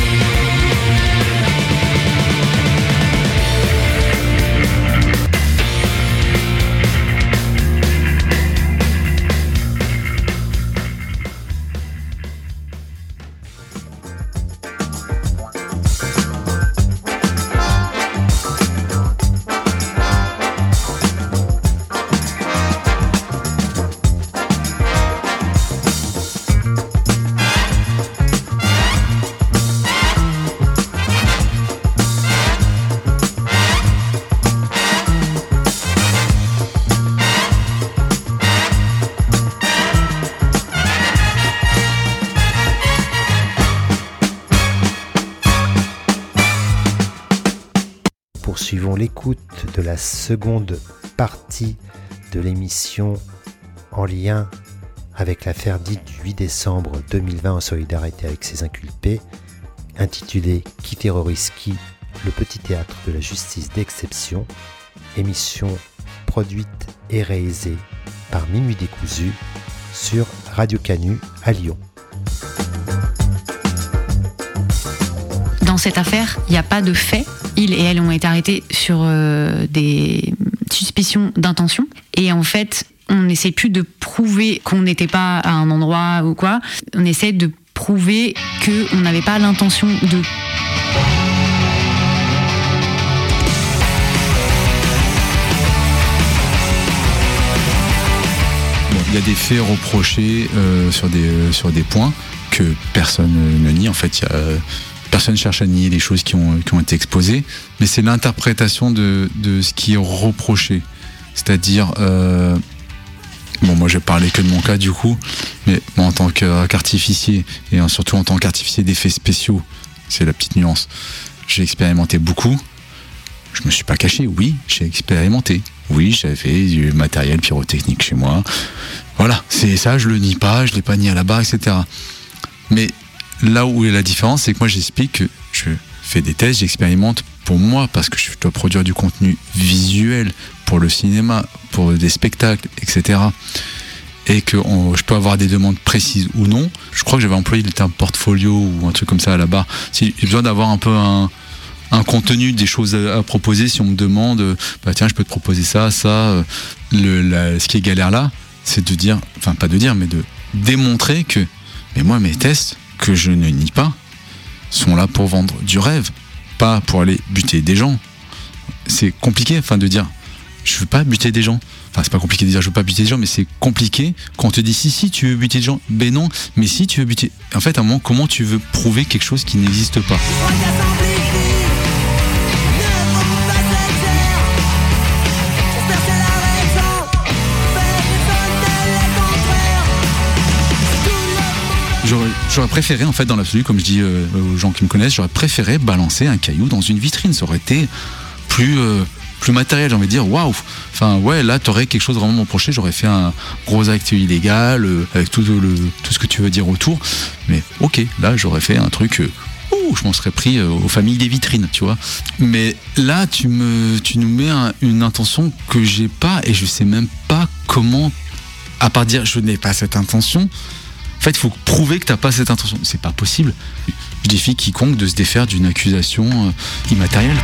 Poursuivons l'écoute de la seconde partie de l'émission en lien avec l'affaire dite du huit décembre deux mille vingt en solidarité avec ses inculpés, intitulée « Qui terrorise qui ? Le petit théâtre de la justice d'exception », émission produite et réalisée par Minuit Décousu sur Radio Canu à Lyon. Dans cette affaire, il n'y a pas de fait. Ils et elles ont été arrêtés sur euh, des suspicions d'intention. Et en fait, on n'essaie plus de prouver qu'on n'était pas à un endroit ou quoi. On essaie de prouver qu'on n'avait pas l'intention de... Il y a des faits reprochés euh, sur, des, euh, sur des points que personne ne nie. En fait, il y a... Personne ne cherche à nier les choses qui ont, qui ont été exposées, mais c'est l'interprétation de, de ce qui est reproché. C'est-à-dire, euh, bon, moi je vais parler que de mon cas du coup, mais moi en tant qu'artificier, et surtout en tant qu'artificier d'effets spéciaux, c'est la petite nuance, j'ai expérimenté beaucoup. Je me suis pas caché, oui, j'ai expérimenté. Oui, j'avais du matériel pyrotechnique chez moi. Voilà, c'est ça, je le nie pas, je l'ai pas nié à la barre, et cetera. Mais là où est la différence, c'est que moi j'explique que je fais des tests, j'expérimente pour moi parce que je dois produire du contenu visuel pour le cinéma, pour des spectacles, et cetera. Et que on, je peux avoir des demandes précises ou non. Je crois que j'avais employé le terme portfolio ou un truc comme ça à la barre. Si j'ai besoin d'avoir un peu un, un contenu, des choses à, à proposer, si on me demande, bah tiens, je peux te proposer ça, ça. Le, la, ce qui est galère là, c'est de dire, enfin pas de dire, mais de démontrer que, mais moi mes tests, que je ne nie pas, sont là pour vendre du rêve, pas pour aller buter des gens. C'est compliqué, enfin, de dire je veux pas buter des gens. Enfin, c'est pas compliqué de dire je veux pas buter des gens, mais c'est compliqué quand on te dit si, si, tu veux buter des gens. Ben non, mais si tu veux buter. En fait, à un moment, comment tu veux prouver quelque chose qui n'existe pas ? J'aurais préféré, en fait, dans l'absolu, comme je dis euh, aux gens qui me connaissent, j'aurais préféré balancer un caillou dans une vitrine. Ça aurait été plus, euh, plus matériel, j'ai envie de dire. Waouh! Enfin, ouais, là, t'aurais quelque chose vraiment à me reprocher. J'aurais fait un gros acte illégal, euh, avec tout, le, tout ce que tu veux dire autour. Mais ok, là, j'aurais fait un truc. Euh, ouh, je m'en serais pris euh, aux familles des vitrines, tu vois. Mais là, tu, me, tu nous mets un, une intention que j'ai pas et je sais même pas comment. À part dire je n'ai pas cette intention, en fait il faut prouver que tu n'as pas cette intention. C'est pas possible. Je défie quiconque de se défaire d'une accusation euh, immatérielle.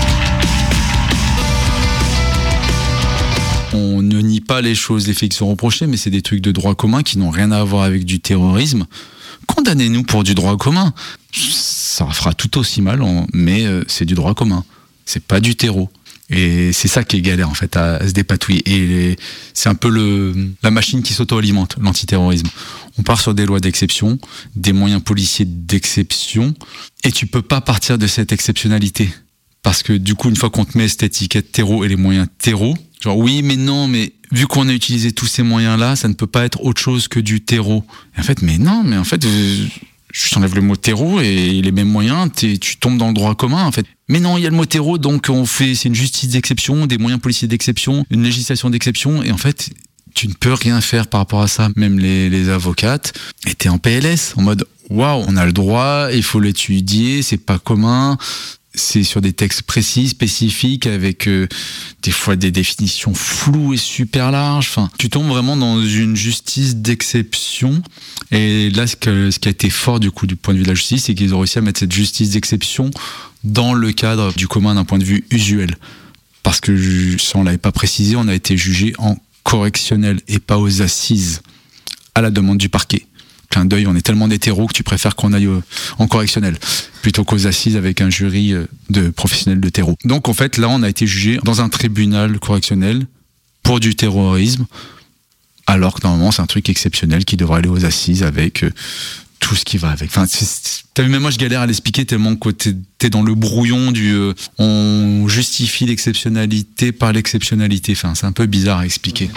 On ne nie pas les choses, les faits qui sont reprochés, mais c'est des trucs de droit commun qui n'ont rien à voir avec du terrorisme. Condamnez-nous pour du droit commun. Ça fera tout aussi mal, mais euh, c'est du droit commun. C'est pas du terreau. Et c'est ça qui est galère en fait à, à se dépatouiller. Et les, c'est un peu le, la machine qui s'auto-alimente, l'antiterrorisme. On part sur des lois d'exception, des moyens policiers d'exception, et tu peux pas partir de cette exceptionnalité. Parce que du coup, une fois qu'on te met cette étiquette terreau et les moyens terreau, genre oui mais non, mais vu qu'on a utilisé tous ces moyens-là, ça ne peut pas être autre chose que du terreau. Et en fait, mais non, mais en fait... Euh, je t'enlève le mot terreau et les mêmes moyens, tu tombes dans le droit commun en fait. Mais non, il y a le mot terreau, donc on fait, c'est une justice d'exception, des moyens policiers d'exception, une législation d'exception, et en fait, tu ne peux rien faire par rapport à ça. Même les, les avocates étaient en P L S, en mode waouh, on a le droit, il faut l'étudier, c'est pas commun. C'est sur des textes précis, spécifiques, avec euh, des fois des définitions floues et super larges. Enfin, tu tombes vraiment dans une justice d'exception. Et là, ce, que, ce qui a été fort du coup du point de vue de la justice, c'est qu'ils ont réussi à mettre cette justice d'exception dans le cadre du commun d'un point de vue usuel. Parce que, ça on l'avait pas précisé, on a été jugé en correctionnel et pas aux assises, à la demande du parquet. Clin d'œil, on est tellement d'hétéros que tu préfères qu'on aille en correctionnel plutôt qu'aux assises avec un jury de professionnels de terreau. Donc en fait là on a été jugé dans un tribunal correctionnel pour du terrorisme, alors que normalement c'est un truc exceptionnel qui devrait aller aux assises avec tout ce qui va avec. Enfin, t'as vu, même moi je galère à l'expliquer tellement que t'es, t'es dans le brouillon du euh, on justifie l'exceptionnalité par l'exceptionnalité. Enfin c'est un peu bizarre à expliquer.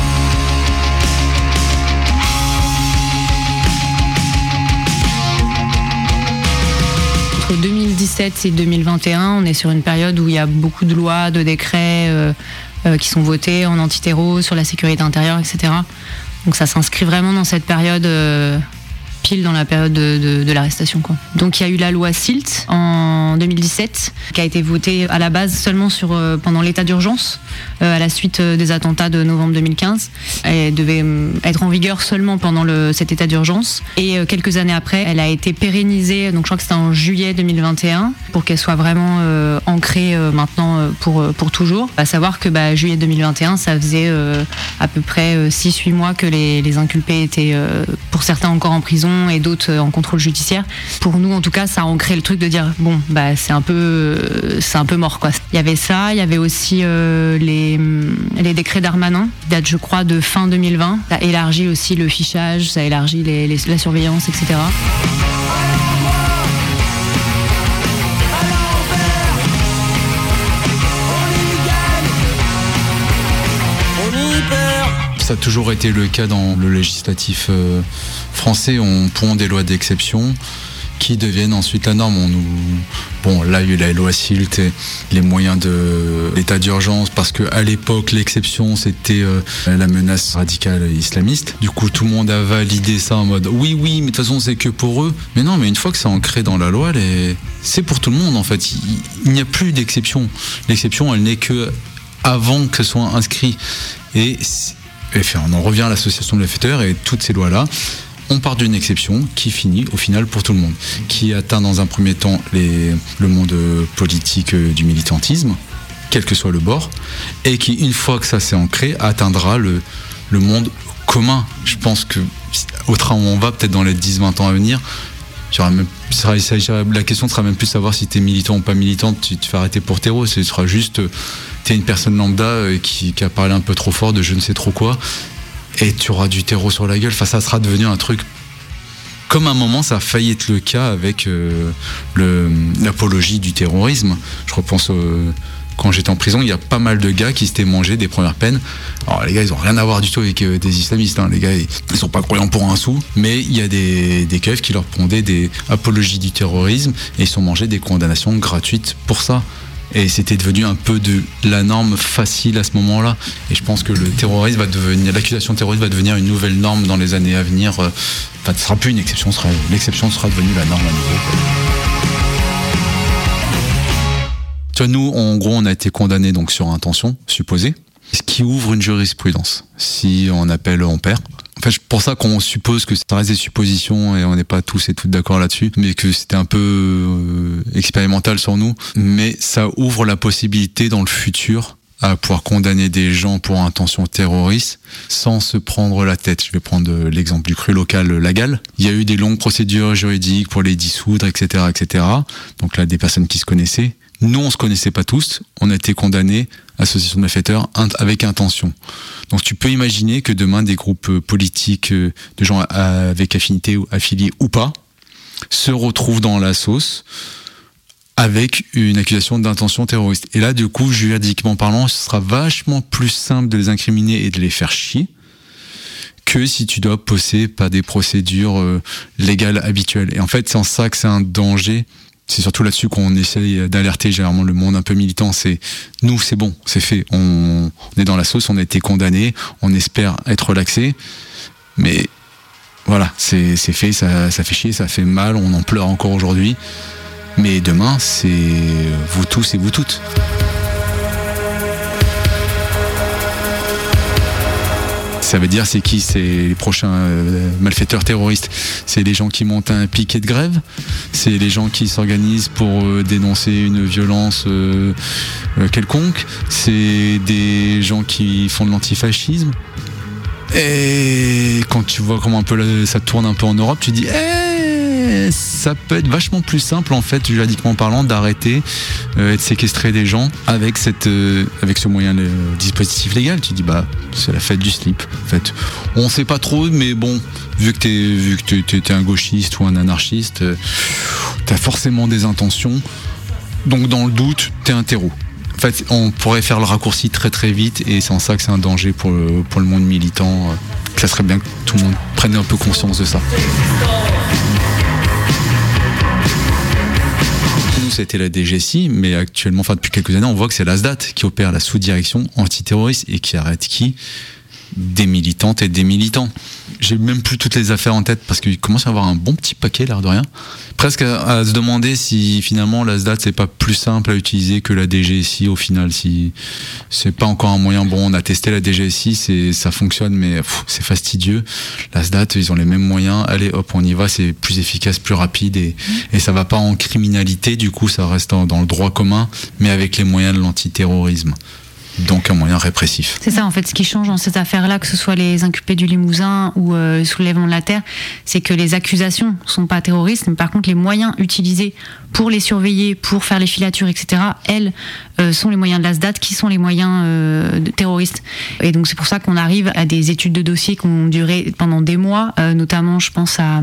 Entre deux mille dix-sept et deux mille vingt et un, on est sur une période où il y a beaucoup de lois, de décrets euh, euh, qui sont votés en antiterro, sur la sécurité intérieure, et cetera. Donc ça s'inscrit vraiment dans cette période, euh, pile dans la période de, de, de l'arrestation, quoi. Donc il y a eu la loi S I L T en deux mille dix-sept, qui a été votée à la base seulement sur, euh, pendant l'état d'urgence, euh, à la suite euh, des attentats de novembre deux mille quinze. Elle devait euh, être en vigueur seulement pendant le, cet état d'urgence. Et euh, quelques années après, elle a été pérennisée, donc je crois que c'était en juillet deux mille vingt et un, pour qu'elle soit vraiment euh, ancrée euh, maintenant euh, pour, euh, pour toujours. À savoir que bah, juillet deux mille vingt et un, ça faisait euh, à peu près euh, six huit mois que les, les inculpés étaient, euh, pour certains, encore en prison et d'autres euh, en contrôle judiciaire. Pour nous, en tout cas, ça a ancré le truc de dire, bon, bah, c'est un peu, euh, c'est un peu mort, quoi. Il y avait ça, il y avait aussi euh, les, les décrets Darmanin, qui datent, je crois, de fin deux mille vingt. Ça élargit aussi le fichage, ça élargit les, les, la surveillance, et cetera. Ça a toujours été le cas dans le législatif euh, français. On pond des lois d'exception qui deviennent ensuite la norme. On nous... Bon, là, il y a eu la loi S I L T et les moyens de l'état d'urgence, parce qu'à l'époque, l'exception, c'était euh, la menace radicale islamiste. Du coup, tout le monde a validé ça en mode oui, oui, mais de toute façon, c'est que pour eux. Mais non, mais une fois que c'est ancré dans la loi, les... c'est pour tout le monde, en fait. Il, il n'y a plus d'exception. L'exception, elle n'est que avant que ce soit inscrit. Et... Et on en revient à l'association de malfaiteurs et toutes ces lois-là. On part d'une exception qui finit au final pour tout le monde, qui atteint dans un premier temps les, le monde politique du militantisme, quel que soit le bord, et qui, une fois que ça s'est ancré, atteindra le, le monde commun. Je pense que au train où on va, peut-être dans les dix vingt ans à venir, même, la question sera même plus de savoir si t'es militant ou pas militant, tu te fais arrêter pour terreau. Ce sera juste, t'es une personne lambda qui, qui a parlé un peu trop fort de je ne sais trop quoi, et tu auras du terreau sur la gueule. Enfin, ça sera devenu un truc, comme à un moment ça a failli être le cas avec euh, le, l'apologie du terrorisme. Je repense au, quand j'étais en prison, il y a pas mal de gars qui s'étaient mangés des premières peines. Alors les gars, ils ont rien à voir du tout avec euh, des islamistes, hein. Les gars, ils, ils sont pas croyants pour un sou, mais il y a des, des keufs qui leur pondaient des apologies du terrorisme et ils sont mangés des condamnations gratuites pour ça. Et c'était devenu un peu de la norme facile à ce moment-là. Et je pense que le terrorisme va devenir, l'accusation de terrorisme va devenir une nouvelle norme dans les années à venir. Enfin, ce ne sera plus une exception, sera, l'exception sera devenue la norme à nouveau. Tu vois, nous, en gros, on a été condamnés donc sur intention supposée, ce qui ouvre une jurisprudence. Si on appelle, on perd. En fait, c'est pour ça qu'on suppose que ça reste des suppositions et on n'est pas tous et toutes d'accord là-dessus, mais que c'était un peu euh, expérimental sur nous. Mais ça ouvre la possibilité dans le futur à pouvoir condamner des gens pour intention terroriste sans se prendre la tête. Je vais prendre l'exemple du cru local Lagal. Il y a eu des longues procédures juridiques pour les dissoudre, et cetera, et cetera. Donc là, des personnes qui se connaissaient. Nous, on se connaissait pas tous. On a été condamnés, association de malfaiteurs, avec intention. Donc tu peux imaginer que demain, des groupes politiques de gens avec affinité ou affiliés ou pas se retrouvent dans la sauce avec une accusation d'intention terroriste. Et là, du coup, juridiquement parlant, ce sera vachement plus simple de les incriminer et de les faire chier que si tu dois passer par des procédures euh, légales habituelles. Et en fait, c'est en ça que c'est un danger. C'est surtout là-dessus qu'on essaye d'alerter généralement le monde un peu militant. C'est nous, c'est bon, c'est fait. On, on est dans la sauce, on a été condamnés, on espère être relaxé. Mais voilà, c'est, c'est fait, ça, ça fait chier, ça fait mal, on en pleure encore aujourd'hui. Mais demain, c'est vous tous et vous toutes. Ça veut dire c'est qui? C'est les prochains euh, malfaiteurs terroristes. C'est les gens qui montent un piquet de grève. C'est les gens qui s'organisent pour euh, dénoncer une violence euh, euh, quelconque. C'est des gens qui font de l'antifascisme. Et quand tu vois comment un peu là, ça tourne un peu en Europe, tu dis eh, ça peut être vachement plus simple en fait, juridiquement parlant, d'arrêter euh, et de séquestrer des gens avec cette, euh, avec ce moyen, le dispositif légal. Tu dis bah c'est la fête du slip. En fait, on sait pas trop, mais bon, vu que t'es, vu que t'es, t'es, t'es un gauchiste ou un anarchiste, euh, t'as forcément des intentions. Donc dans le doute, t'es un terreau. En fait, on pourrait faire le raccourci très très vite et c'est en ça que c'est un danger pour le, pour le monde militant. Ça serait bien que tout le monde prenne un peu conscience de ça. Nous, c'était la D G S I, mais actuellement, enfin depuis quelques années, on voit que c'est l'A S D A T qui opère la sous-direction antiterroriste et qui arrête qui ? Des militantes et des militants. J'ai même plus toutes les affaires en tête parce qu'il commence à y avoir un bon petit paquet, l'air de rien. Presque à, à se demander si finalement l'A S D A T c'est pas plus simple à utiliser que la D G S I au final. Si c'est pas encore un moyen. Bon, on a testé la D G S I, c'est, ça fonctionne, mais pff, c'est fastidieux. L'A S D A T, ils ont les mêmes moyens. Allez, hop, on y va. C'est plus efficace, plus rapide et, mmh. et ça va pas en criminalité. Du coup, ça reste dans, dans le droit commun, mais avec les moyens de l'antiterrorisme. Donc un moyen répressif. C'est ça en fait, ce qui change dans cette affaire-là, que ce soit les inculpés du Limousin ou euh, le soulèvement de la Terre, c'est que les accusations sont pas terroristes, mais par contre les moyens utilisés pour les surveiller, pour faire les filatures, et cetera, elles euh, sont les moyens de l'A S D A T qui sont les moyens euh, de terroristes. Et donc c'est pour ça qu'on arrive à des études de dossiers qui ont duré pendant des mois, euh, notamment je pense à,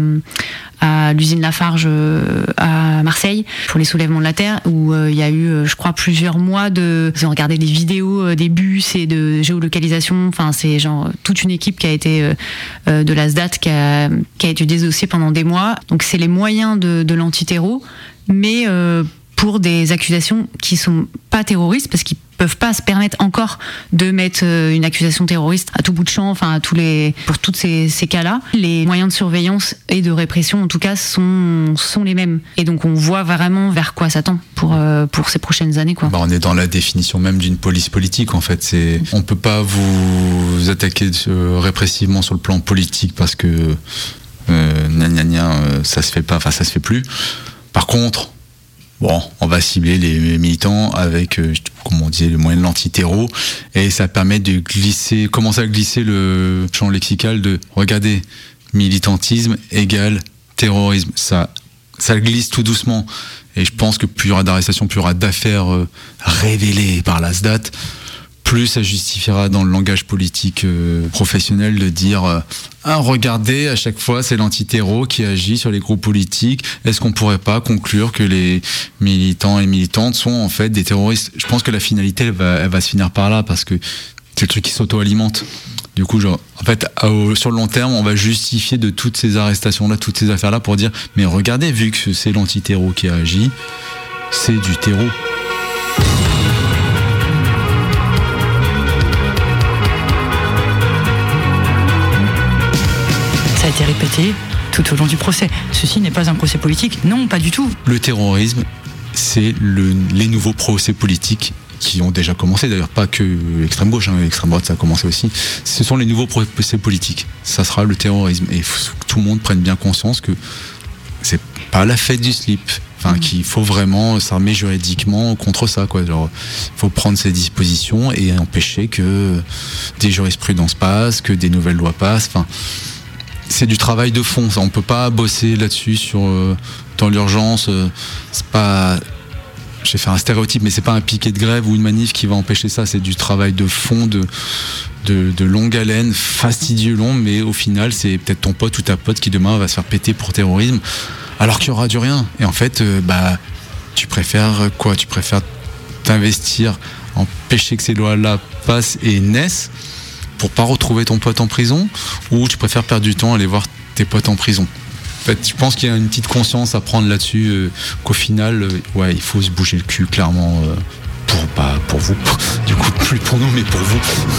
à l'usine Lafarge euh, à Marseille, pour les soulèvements de la Terre, où il euh, y a eu, euh, je crois, plusieurs mois de... Ils ont regardé des vidéos euh, des bus et de géolocalisation, enfin c'est genre toute une équipe qui a été euh, euh, de l'A S D A T qui a, qui a étudié ce dossier pendant des mois. Donc c'est les moyens de, de l'antiterro, mais euh, pour des accusations qui sont pas terroristes, parce qu'ils peuvent pas se permettre encore de mettre une accusation terroriste à tout bout de champ, enfin à tous les, pour tous ces, ces cas-là. Les moyens de surveillance et de répression, en tout cas, sont sont les mêmes. Et donc on voit vraiment vers quoi ça tend pour euh, pour ces prochaines années, quoi. Bah on est dans la définition même d'une police politique, en fait. C'est, on peut pas vous attaquer euh, répressivement sur le plan politique parce que euh, gna gna gna, euh, ça se fait pas, enfin ça se fait plus. Par contre, bon, on va cibler les militants avec, euh, comme on disait, le moyen de l'antiterro, et ça permet de glisser, commencer à glisser le champ lexical de, regardez, militantisme égale terrorisme. Ça, ça glisse tout doucement. Et je pense que plus il y aura d'arrestations, plus il y aura d'affaires euh, révélées par l'A S D A T, plus ça justifiera dans le langage politique euh, professionnel de dire euh, ah, regardez, à chaque fois c'est l'antiterro qui agit sur les groupes politiques. Est-ce qu'on pourrait pas conclure que les militants et militantes sont en fait des terroristes? Je pense que la finalité elle va, elle va se finir par là, parce que c'est le truc qui s'auto-alimente. Du coup, genre, en fait, au, sur le long terme, on va justifier de toutes ces arrestations-là, toutes ces affaires-là pour dire mais regardez, vu que c'est l'antiterro qui a agi, c'est du terreau. Ça a été répété tout au long du procès. Ceci n'est pas un procès politique. Non, pas du tout. Le terrorisme, c'est le, les nouveaux procès politiques qui ont déjà commencé, d'ailleurs pas que l'extrême gauche, hein, l'extrême droite ça a commencé aussi. Ce sont les nouveaux procès politiques. Ça sera le terrorisme. Et il faut que tout le monde prenne bien conscience que c'est pas la fête du slip. Enfin, mmh. qu'il faut vraiment s'armer juridiquement contre ça, quoi. Genre, il faut prendre ses dispositions et empêcher que des jurisprudences passent, que des nouvelles lois passent. Enfin, c'est du travail de fond. Ça, on peut pas bosser là-dessus sur euh, dans l'urgence. Euh, c'est pas. Je vais faire un stéréotype, mais c'est pas un piquet de grève ou une manif qui va empêcher ça. C'est du travail de fond, de de, de longue haleine, fastidieux long, mais au final, c'est peut-être ton pote ou ta pote qui demain va se faire péter pour terrorisme, alors qu'il y aura du rien. Et en fait, euh, bah, tu préfères quoi? Tu préfères t'investir, empêcher que ces lois-là passent et naissent pour pas retrouver ton pote en prison, ou tu préfères perdre du temps à aller voir tes potes en prison? En fait, je pense qu'il y a une petite conscience à prendre là-dessus, euh, qu'au final, euh, ouais, il faut se bouger le cul, clairement, euh, pour, pas pour vous, du coup, plus pour nous, mais pour vous.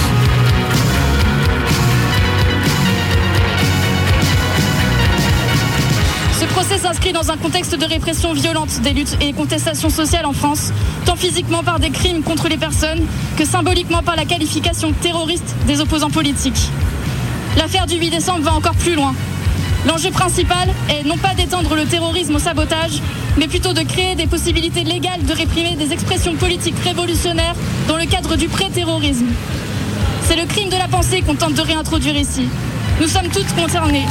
Ce procès s'inscrit dans un contexte de répression violente des luttes et contestations sociales en France, tant physiquement par des crimes contre les personnes que symboliquement par la qualification terroriste des opposants politiques. L'affaire du huit décembre va encore plus loin. L'enjeu principal est non pas d'étendre le terrorisme au sabotage, mais plutôt de créer des possibilités légales de réprimer des expressions politiques révolutionnaires dans le cadre du pré-terrorisme. C'est le crime de la pensée qu'on tente de réintroduire ici. Nous sommes toutes concernées.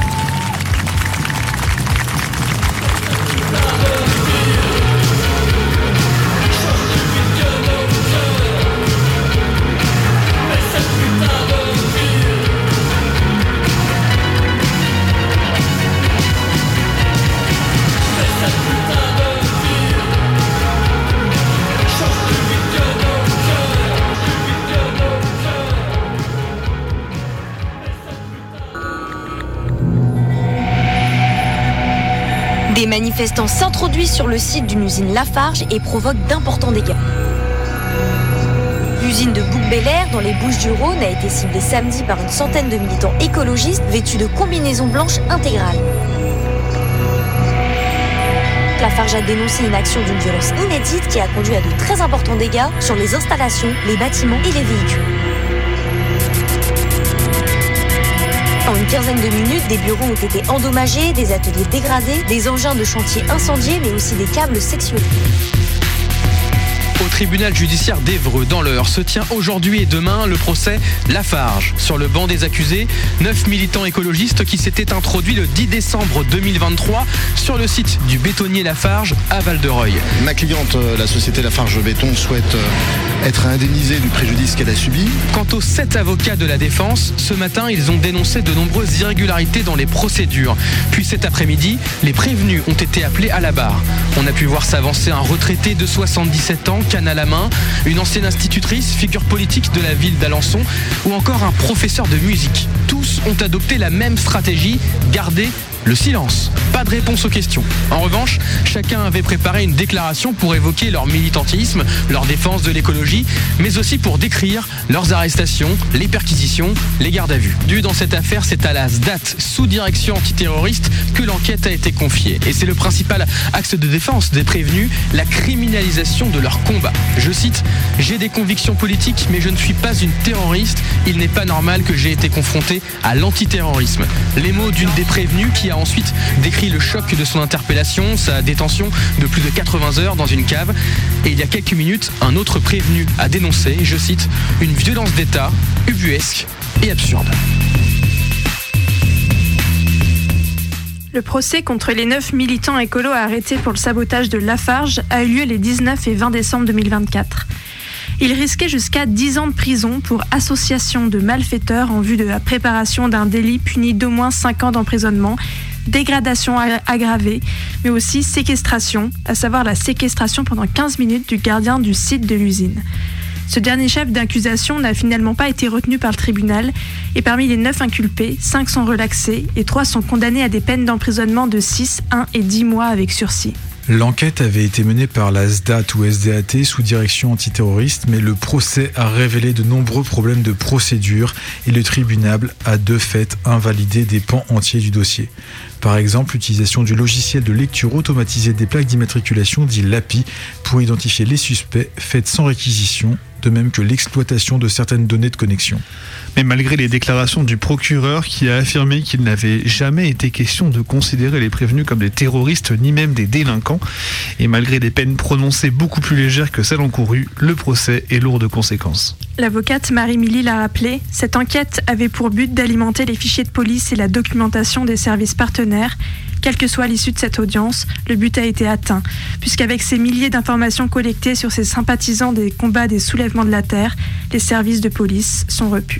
Des manifestants s'introduisent sur le site d'une usine Lafarge et provoquent d'importants dégâts. L'usine de Bouc-Bel-Air, dans les Bouches-du-Rhône, a été ciblée samedi par une centaine de militants écologistes vêtus de combinaisons blanches intégrales. Lafarge a dénoncé une action d'une violence inédite qui a conduit à de très importants dégâts sur les installations, les bâtiments et les véhicules. En une quinzaine de minutes, des bureaux ont été endommagés, des ateliers dégradés, des engins de chantier incendiés, mais aussi des câbles sectionnés. Au tribunal judiciaire d'Évreux, dans l'Eure, se tient aujourd'hui et demain le procès Lafarge. Sur le banc des accusés, neuf militants écologistes qui s'étaient introduits le dix décembre deux mille vingt-trois sur le site du bétonnier Lafarge à Val-de-Reuil. Ma cliente, la société Lafarge Béton, souhaite être indemnisée du préjudice qu'elle a subi. Quant aux sept avocats de la défense, ce matin, ils ont dénoncé de nombreuses irrégularités dans les procédures. Puis cet après-midi, les prévenus ont été appelés à la barre. On a pu voir s'avancer un retraité de soixante-dix-sept ans, canne à la main, une ancienne institutrice, figure politique de la ville d'Alençon, ou encore un professeur de musique. Tous ont adopté la même stratégie, garder le silence. Pas de réponse aux questions. En revanche, chacun avait préparé une déclaration pour évoquer leur militantisme, leur défense de l'écologie, mais aussi pour décrire leurs arrestations, les perquisitions, les gardes à vue. Dû dans cette affaire, c'est à la S D A T, sous-direction antiterroriste, que l'enquête a été confiée. Et c'est le principal axe de défense des prévenus, la criminalisation de leur combat. Je cite, « J'ai des convictions politiques, mais je ne suis pas une terroriste. Il n'est pas normal que j'ai été confronté à l'antiterrorisme. » Les mots d'une des prévenues qui a ensuite décrit le choc de son interpellation, sa détention de plus de quatre-vingts heures dans une cave. Et il y a quelques minutes, un autre prévenu a dénoncé, je cite, « une violence d'État ubuesque et absurde ». Le procès contre les neuf militants écolos arrêtés pour le sabotage de Lafarge a eu lieu les dix-neuf et vingt décembre deux mille vingt-quatre. Il risquait jusqu'à dix ans de prison pour association de malfaiteurs en vue de la préparation d'un délit puni d'au moins cinq ans d'emprisonnement, dégradation aggravée, mais aussi séquestration, à savoir la séquestration pendant quinze minutes du gardien du site de l'usine. Ce dernier chef d'accusation n'a finalement pas été retenu par le tribunal et parmi les neuf inculpés, cinq sont relaxés et trois sont condamnés à des peines d'emprisonnement de six, un et dix mois avec sursis. L'enquête avait été menée par la S D A T ou S D A T sous direction antiterroriste, mais le procès a révélé de nombreux problèmes de procédure et le tribunal a de fait invalidé des pans entiers du dossier. Par exemple, l'utilisation du logiciel de lecture automatisée des plaques d'immatriculation, dit L A P I, pour identifier les suspects, faite sans réquisition, de même que l'exploitation de certaines données de connexion. Mais malgré les déclarations du procureur qui a affirmé qu'il n'avait jamais été question de considérer les prévenus comme des terroristes ni même des délinquants, et malgré des peines prononcées beaucoup plus légères que celles encourues, le procès est lourd de conséquences. L'avocate Marie Milly l'a rappelé, cette enquête avait pour but d'alimenter les fichiers de police et la documentation des services partenaires. Quelle que soit l'issue de cette audience, le but a été atteint, puisqu'avec ces milliers d'informations collectées sur ces sympathisants des combats des soulèvements de la Terre, les services de police sont repus.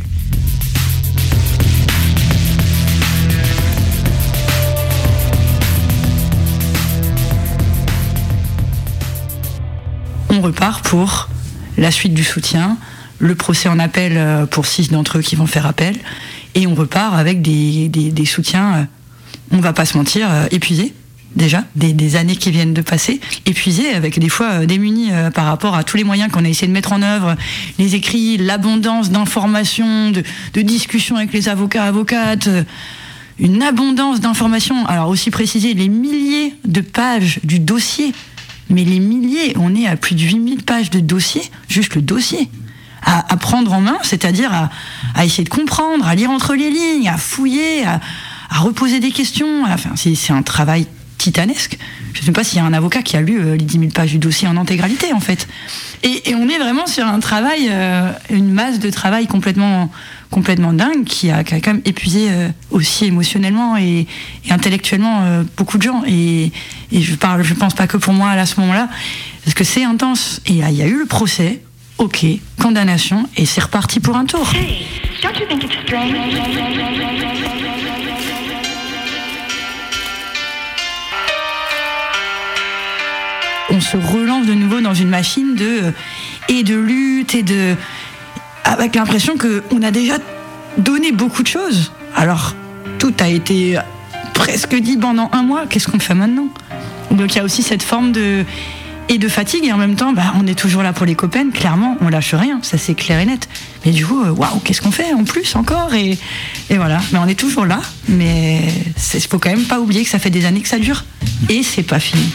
On repart pour la suite du soutien, le procès en appel pour six d'entre eux qui vont faire appel, et on repart avec des, des, des soutiens, on va pas se mentir, épuisés déjà, des, des années qui viennent de passer, épuisés, avec des fois démunis par rapport à tous les moyens qu'on a essayé de mettre en œuvre, les écrits, l'abondance d'informations, de, de discussions avec les avocats, avocates, une abondance d'informations, alors aussi préciser les milliers de pages du dossier, mais les milliers, on est à plus de huit mille pages de dossier, juste le dossier, à, à prendre en main, c'est-à-dire à, à essayer de comprendre, à lire entre les lignes, à fouiller, à, à reposer des questions. Enfin, c'est, c'est un travail titanesque. Je ne sais pas s'il y a un avocat qui a lu euh, les dix mille pages du dossier en intégralité, en fait. Et, et on est vraiment sur un travail, euh, une masse de travail complètement, complètement dingue qui a, qui a quand même épuisé euh, aussi émotionnellement et, et intellectuellement euh, beaucoup de gens. Et, et je parle, je pense pas que pour moi à ce moment-là, parce que c'est intense. Et il y a eu le procès, ok, condamnation, et c'est reparti pour un tour. Hey, don't you think it's strange? On se relance de nouveau dans une machine de et de lutte et de avec l'impression que on a déjà donné beaucoup de choses. Alors tout a été presque dit pendant un mois. Qu'est-ce qu'on fait maintenant? Donc il y a aussi cette forme de et de fatigue et en même temps, bah, on est toujours là pour les copains. Clairement, on lâche rien. Ça c'est clair et net. Mais du coup, waouh, qu'est-ce qu'on fait en plus encore et et voilà. Mais on est toujours là. Mais il faut quand même pas oublier que ça fait des années que ça dure et c'est pas fini.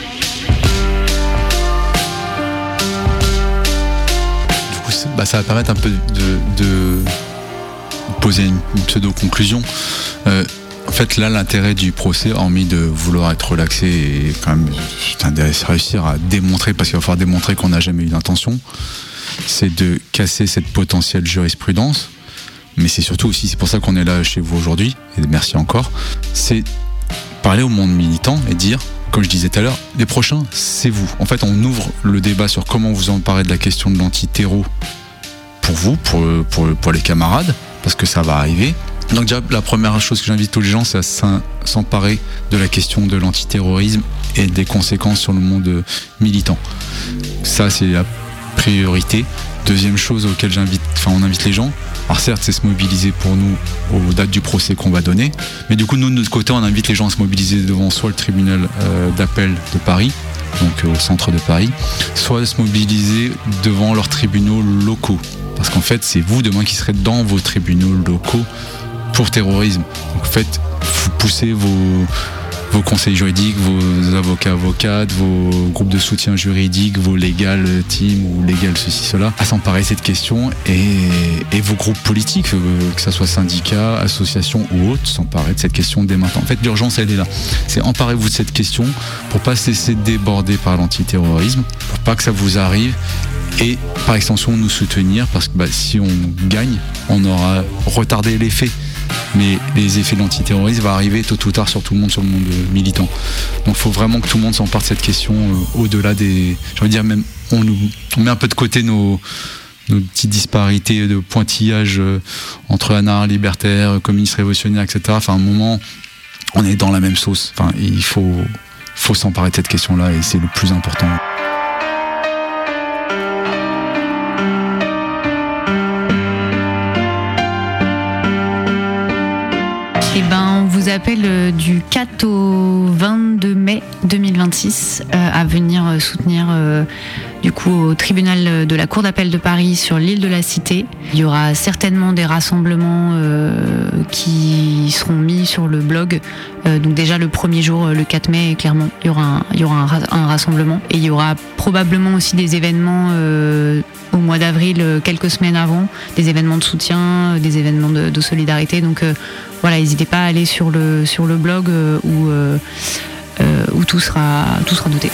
Bah, ça va permettre un peu de, de poser une, une pseudo-conclusion. Euh, en fait, là, l'intérêt du procès, hormis de vouloir être relaxé et quand même réussir à démontrer, parce qu'il va falloir démontrer qu'on n'a jamais eu d'intention, c'est de casser cette potentielle jurisprudence. Mais c'est surtout aussi, c'est pour ça qu'on est là chez vous aujourd'hui, et merci encore, c'est parler au monde militant et dire, comme je disais tout à l'heure, les prochains, c'est vous. En fait, on ouvre le débat sur comment vous emparer de la question de l'antiterro pour vous, pour, pour, pour les camarades, parce que ça va arriver. Donc déjà, la première chose que j'invite tous les gens, c'est à s'emparer de la question de l'antiterrorisme et des conséquences sur le monde militant. Ça, c'est la priorité. Deuxième chose auquel j'invite, enfin, on invite les gens, alors certes, c'est se mobiliser pour nous aux dates du procès qu'on va donner, mais du coup, nous, de notre côté, on invite les gens à se mobiliser devant soit le tribunal euh, d'appel de Paris, donc euh, au centre de Paris, soit se mobiliser devant leurs tribunaux locaux. Parce qu'en fait, c'est vous demain qui serez dans vos tribunaux locaux pour terrorisme. Donc, en fait, vous poussez vos, vos conseils juridiques, vos avocats, avocates, vos groupes de soutien juridique, vos legal team ou legal ceci, cela, à s'emparer de cette question et, et vos groupes politiques, que ce soit syndicats, associations ou autres, s'emparer de cette question dès maintenant. En fait, l'urgence, elle est là. C'est emparez-vous de cette question pour pas se laisser déborder par l'antiterrorisme, pour pas que ça vous arrive et par extension nous soutenir parce que bah, si on gagne, on aura retardé l'effet. Mais les effets de l'antiterrorisme vont arriver tôt ou tard sur tout le monde, sur le monde militant. Donc il faut vraiment que tout le monde s'empare de cette question euh, au-delà des, j'ai envie de dire même on, nous, on met un peu de côté nos, nos petites disparités de pointillage euh, entre anards, libertaires, communistes révolutionnaires, et cetera. Enfin, à un moment, on est dans la même sauce. Enfin, il faut, faut s'emparer de cette question-là et c'est le plus important. Eh ben, on vous appelle du quatre au vingt-deux mai deux mille vingt-six euh, à venir soutenir euh, du coup au tribunal de la Cour d'appel de Paris sur l'île de la Cité. Il y aura certainement des rassemblements euh, qui seront mis sur le blog. Euh, donc déjà le premier jour, le quatre mai, clairement, il y aura un, il y aura un, un rassemblement. Et il y aura probablement aussi des événements euh, au mois d'avril, quelques semaines avant, des événements de soutien, des événements de, de solidarité. Donc euh, voilà, n'hésitez pas à aller sur le, sur le blog euh, où, euh, euh, où tout sera, tout sera noté.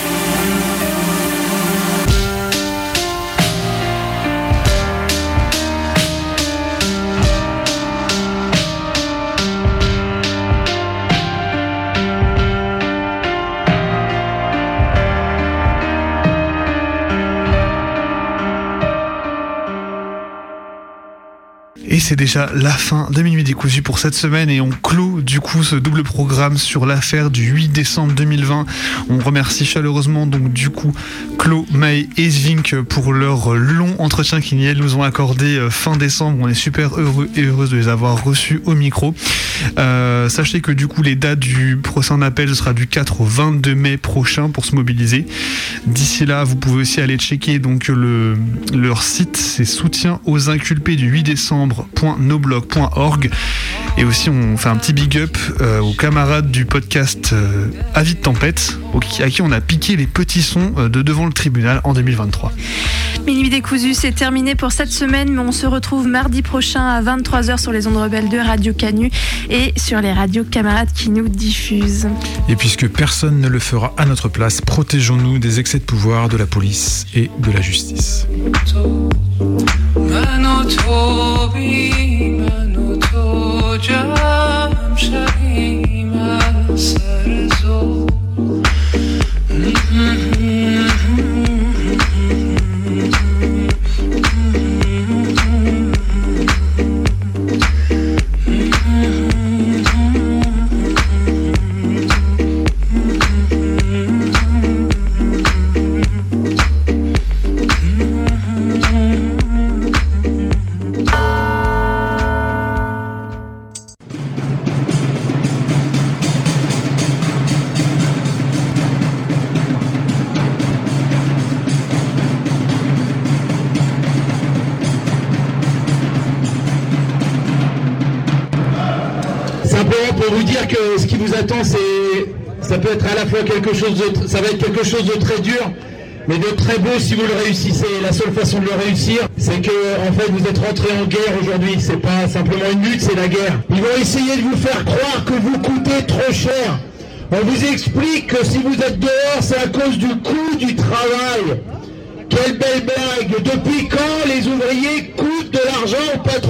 Et c'est déjà la fin de Minuit Décousu pour cette semaine et on clôt du coup ce double programme sur l'affaire du huit décembre deux mille vingt. On remercie chaleureusement donc du coup Clo, Maë et Zvink pour leur long entretien qu'ils nous ont accordé fin décembre. On est super heureux et heureuse de les avoir reçus au micro. Euh, sachez que du coup les dates du procès en appel ce sera du quatre au vingt-deux mai prochain pour se mobiliser. D'ici là vous pouvez aussi aller checker donc le, leur site, c'est soutien aux inculpés du huit décembre point noblog point org et aussi on fait un petit big up euh, aux camarades du podcast euh, Avis de Tempête à qui on a piqué les petits sons euh, de devant le tribunal en deux mille vingt-trois. Minuit Décousu, c'est terminé pour cette semaine, mais on se retrouve mardi prochain à vingt-trois heures sur les ondes rebelles de Radio Canu et sur les radios camarades qui nous diffusent. Et puisque personne ne le fera à notre place, protégeons-nous des excès de pouvoir de la police et de la justice. Simplement pour vous dire que ce qui vous attend, c'est, ça peut être à la fois quelque chose de, ça va être quelque chose de très dur, mais de très beau si vous le réussissez. La seule façon de le réussir, c'est que, en fait, vous êtes rentré en guerre aujourd'hui. C'est pas simplement une lutte, c'est la guerre. Ils vont essayer de vous faire croire que vous coûtez trop cher. On vous explique que si vous êtes dehors, c'est à cause du coût du travail. Quelle belle blague. Depuis quand les ouvriers coûtent de l'argent au patron?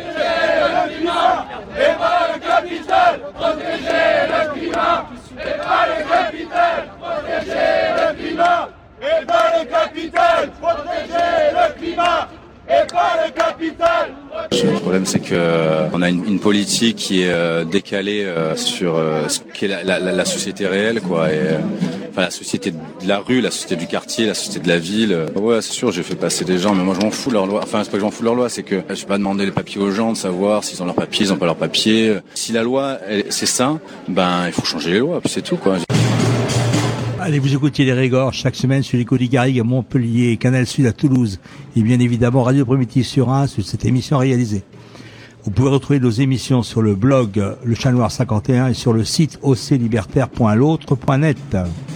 Et pas le capital, protéger le climat. Et pas le capital, protéger le climat. Et pas le capital, protéger le climat. Et pas le capital. Le problème, c'est que on a une, une politique qui est euh, décalée euh, sur euh, ce qu'est la, la, la société réelle, quoi. Et, euh, enfin, la société de la rue, la société du quartier, la société de la ville. Ouais, c'est sûr, j'ai fait passer des gens, mais moi, je m'en fous de leur loi. Enfin, c'est pas que je m'en fous de leur loi, c'est que je vais pas demander les papiers aux gens de savoir s'ils ont leurs papiers, ils ont pas leurs papiers. Si la loi, elle, c'est ça, ben, il faut changer les lois, puis c'est tout, quoi. Allez, vous écoutez les Régors chaque semaine sur les Côtes Garrigues à Montpellier, Canal Sud à Toulouse et bien évidemment Radio Primitive sur un sur cette émission réalisée. Vous pouvez retrouver nos émissions sur le blog Le Chat Noir cinquante et un et sur le site o c libertaire point l'autre point net.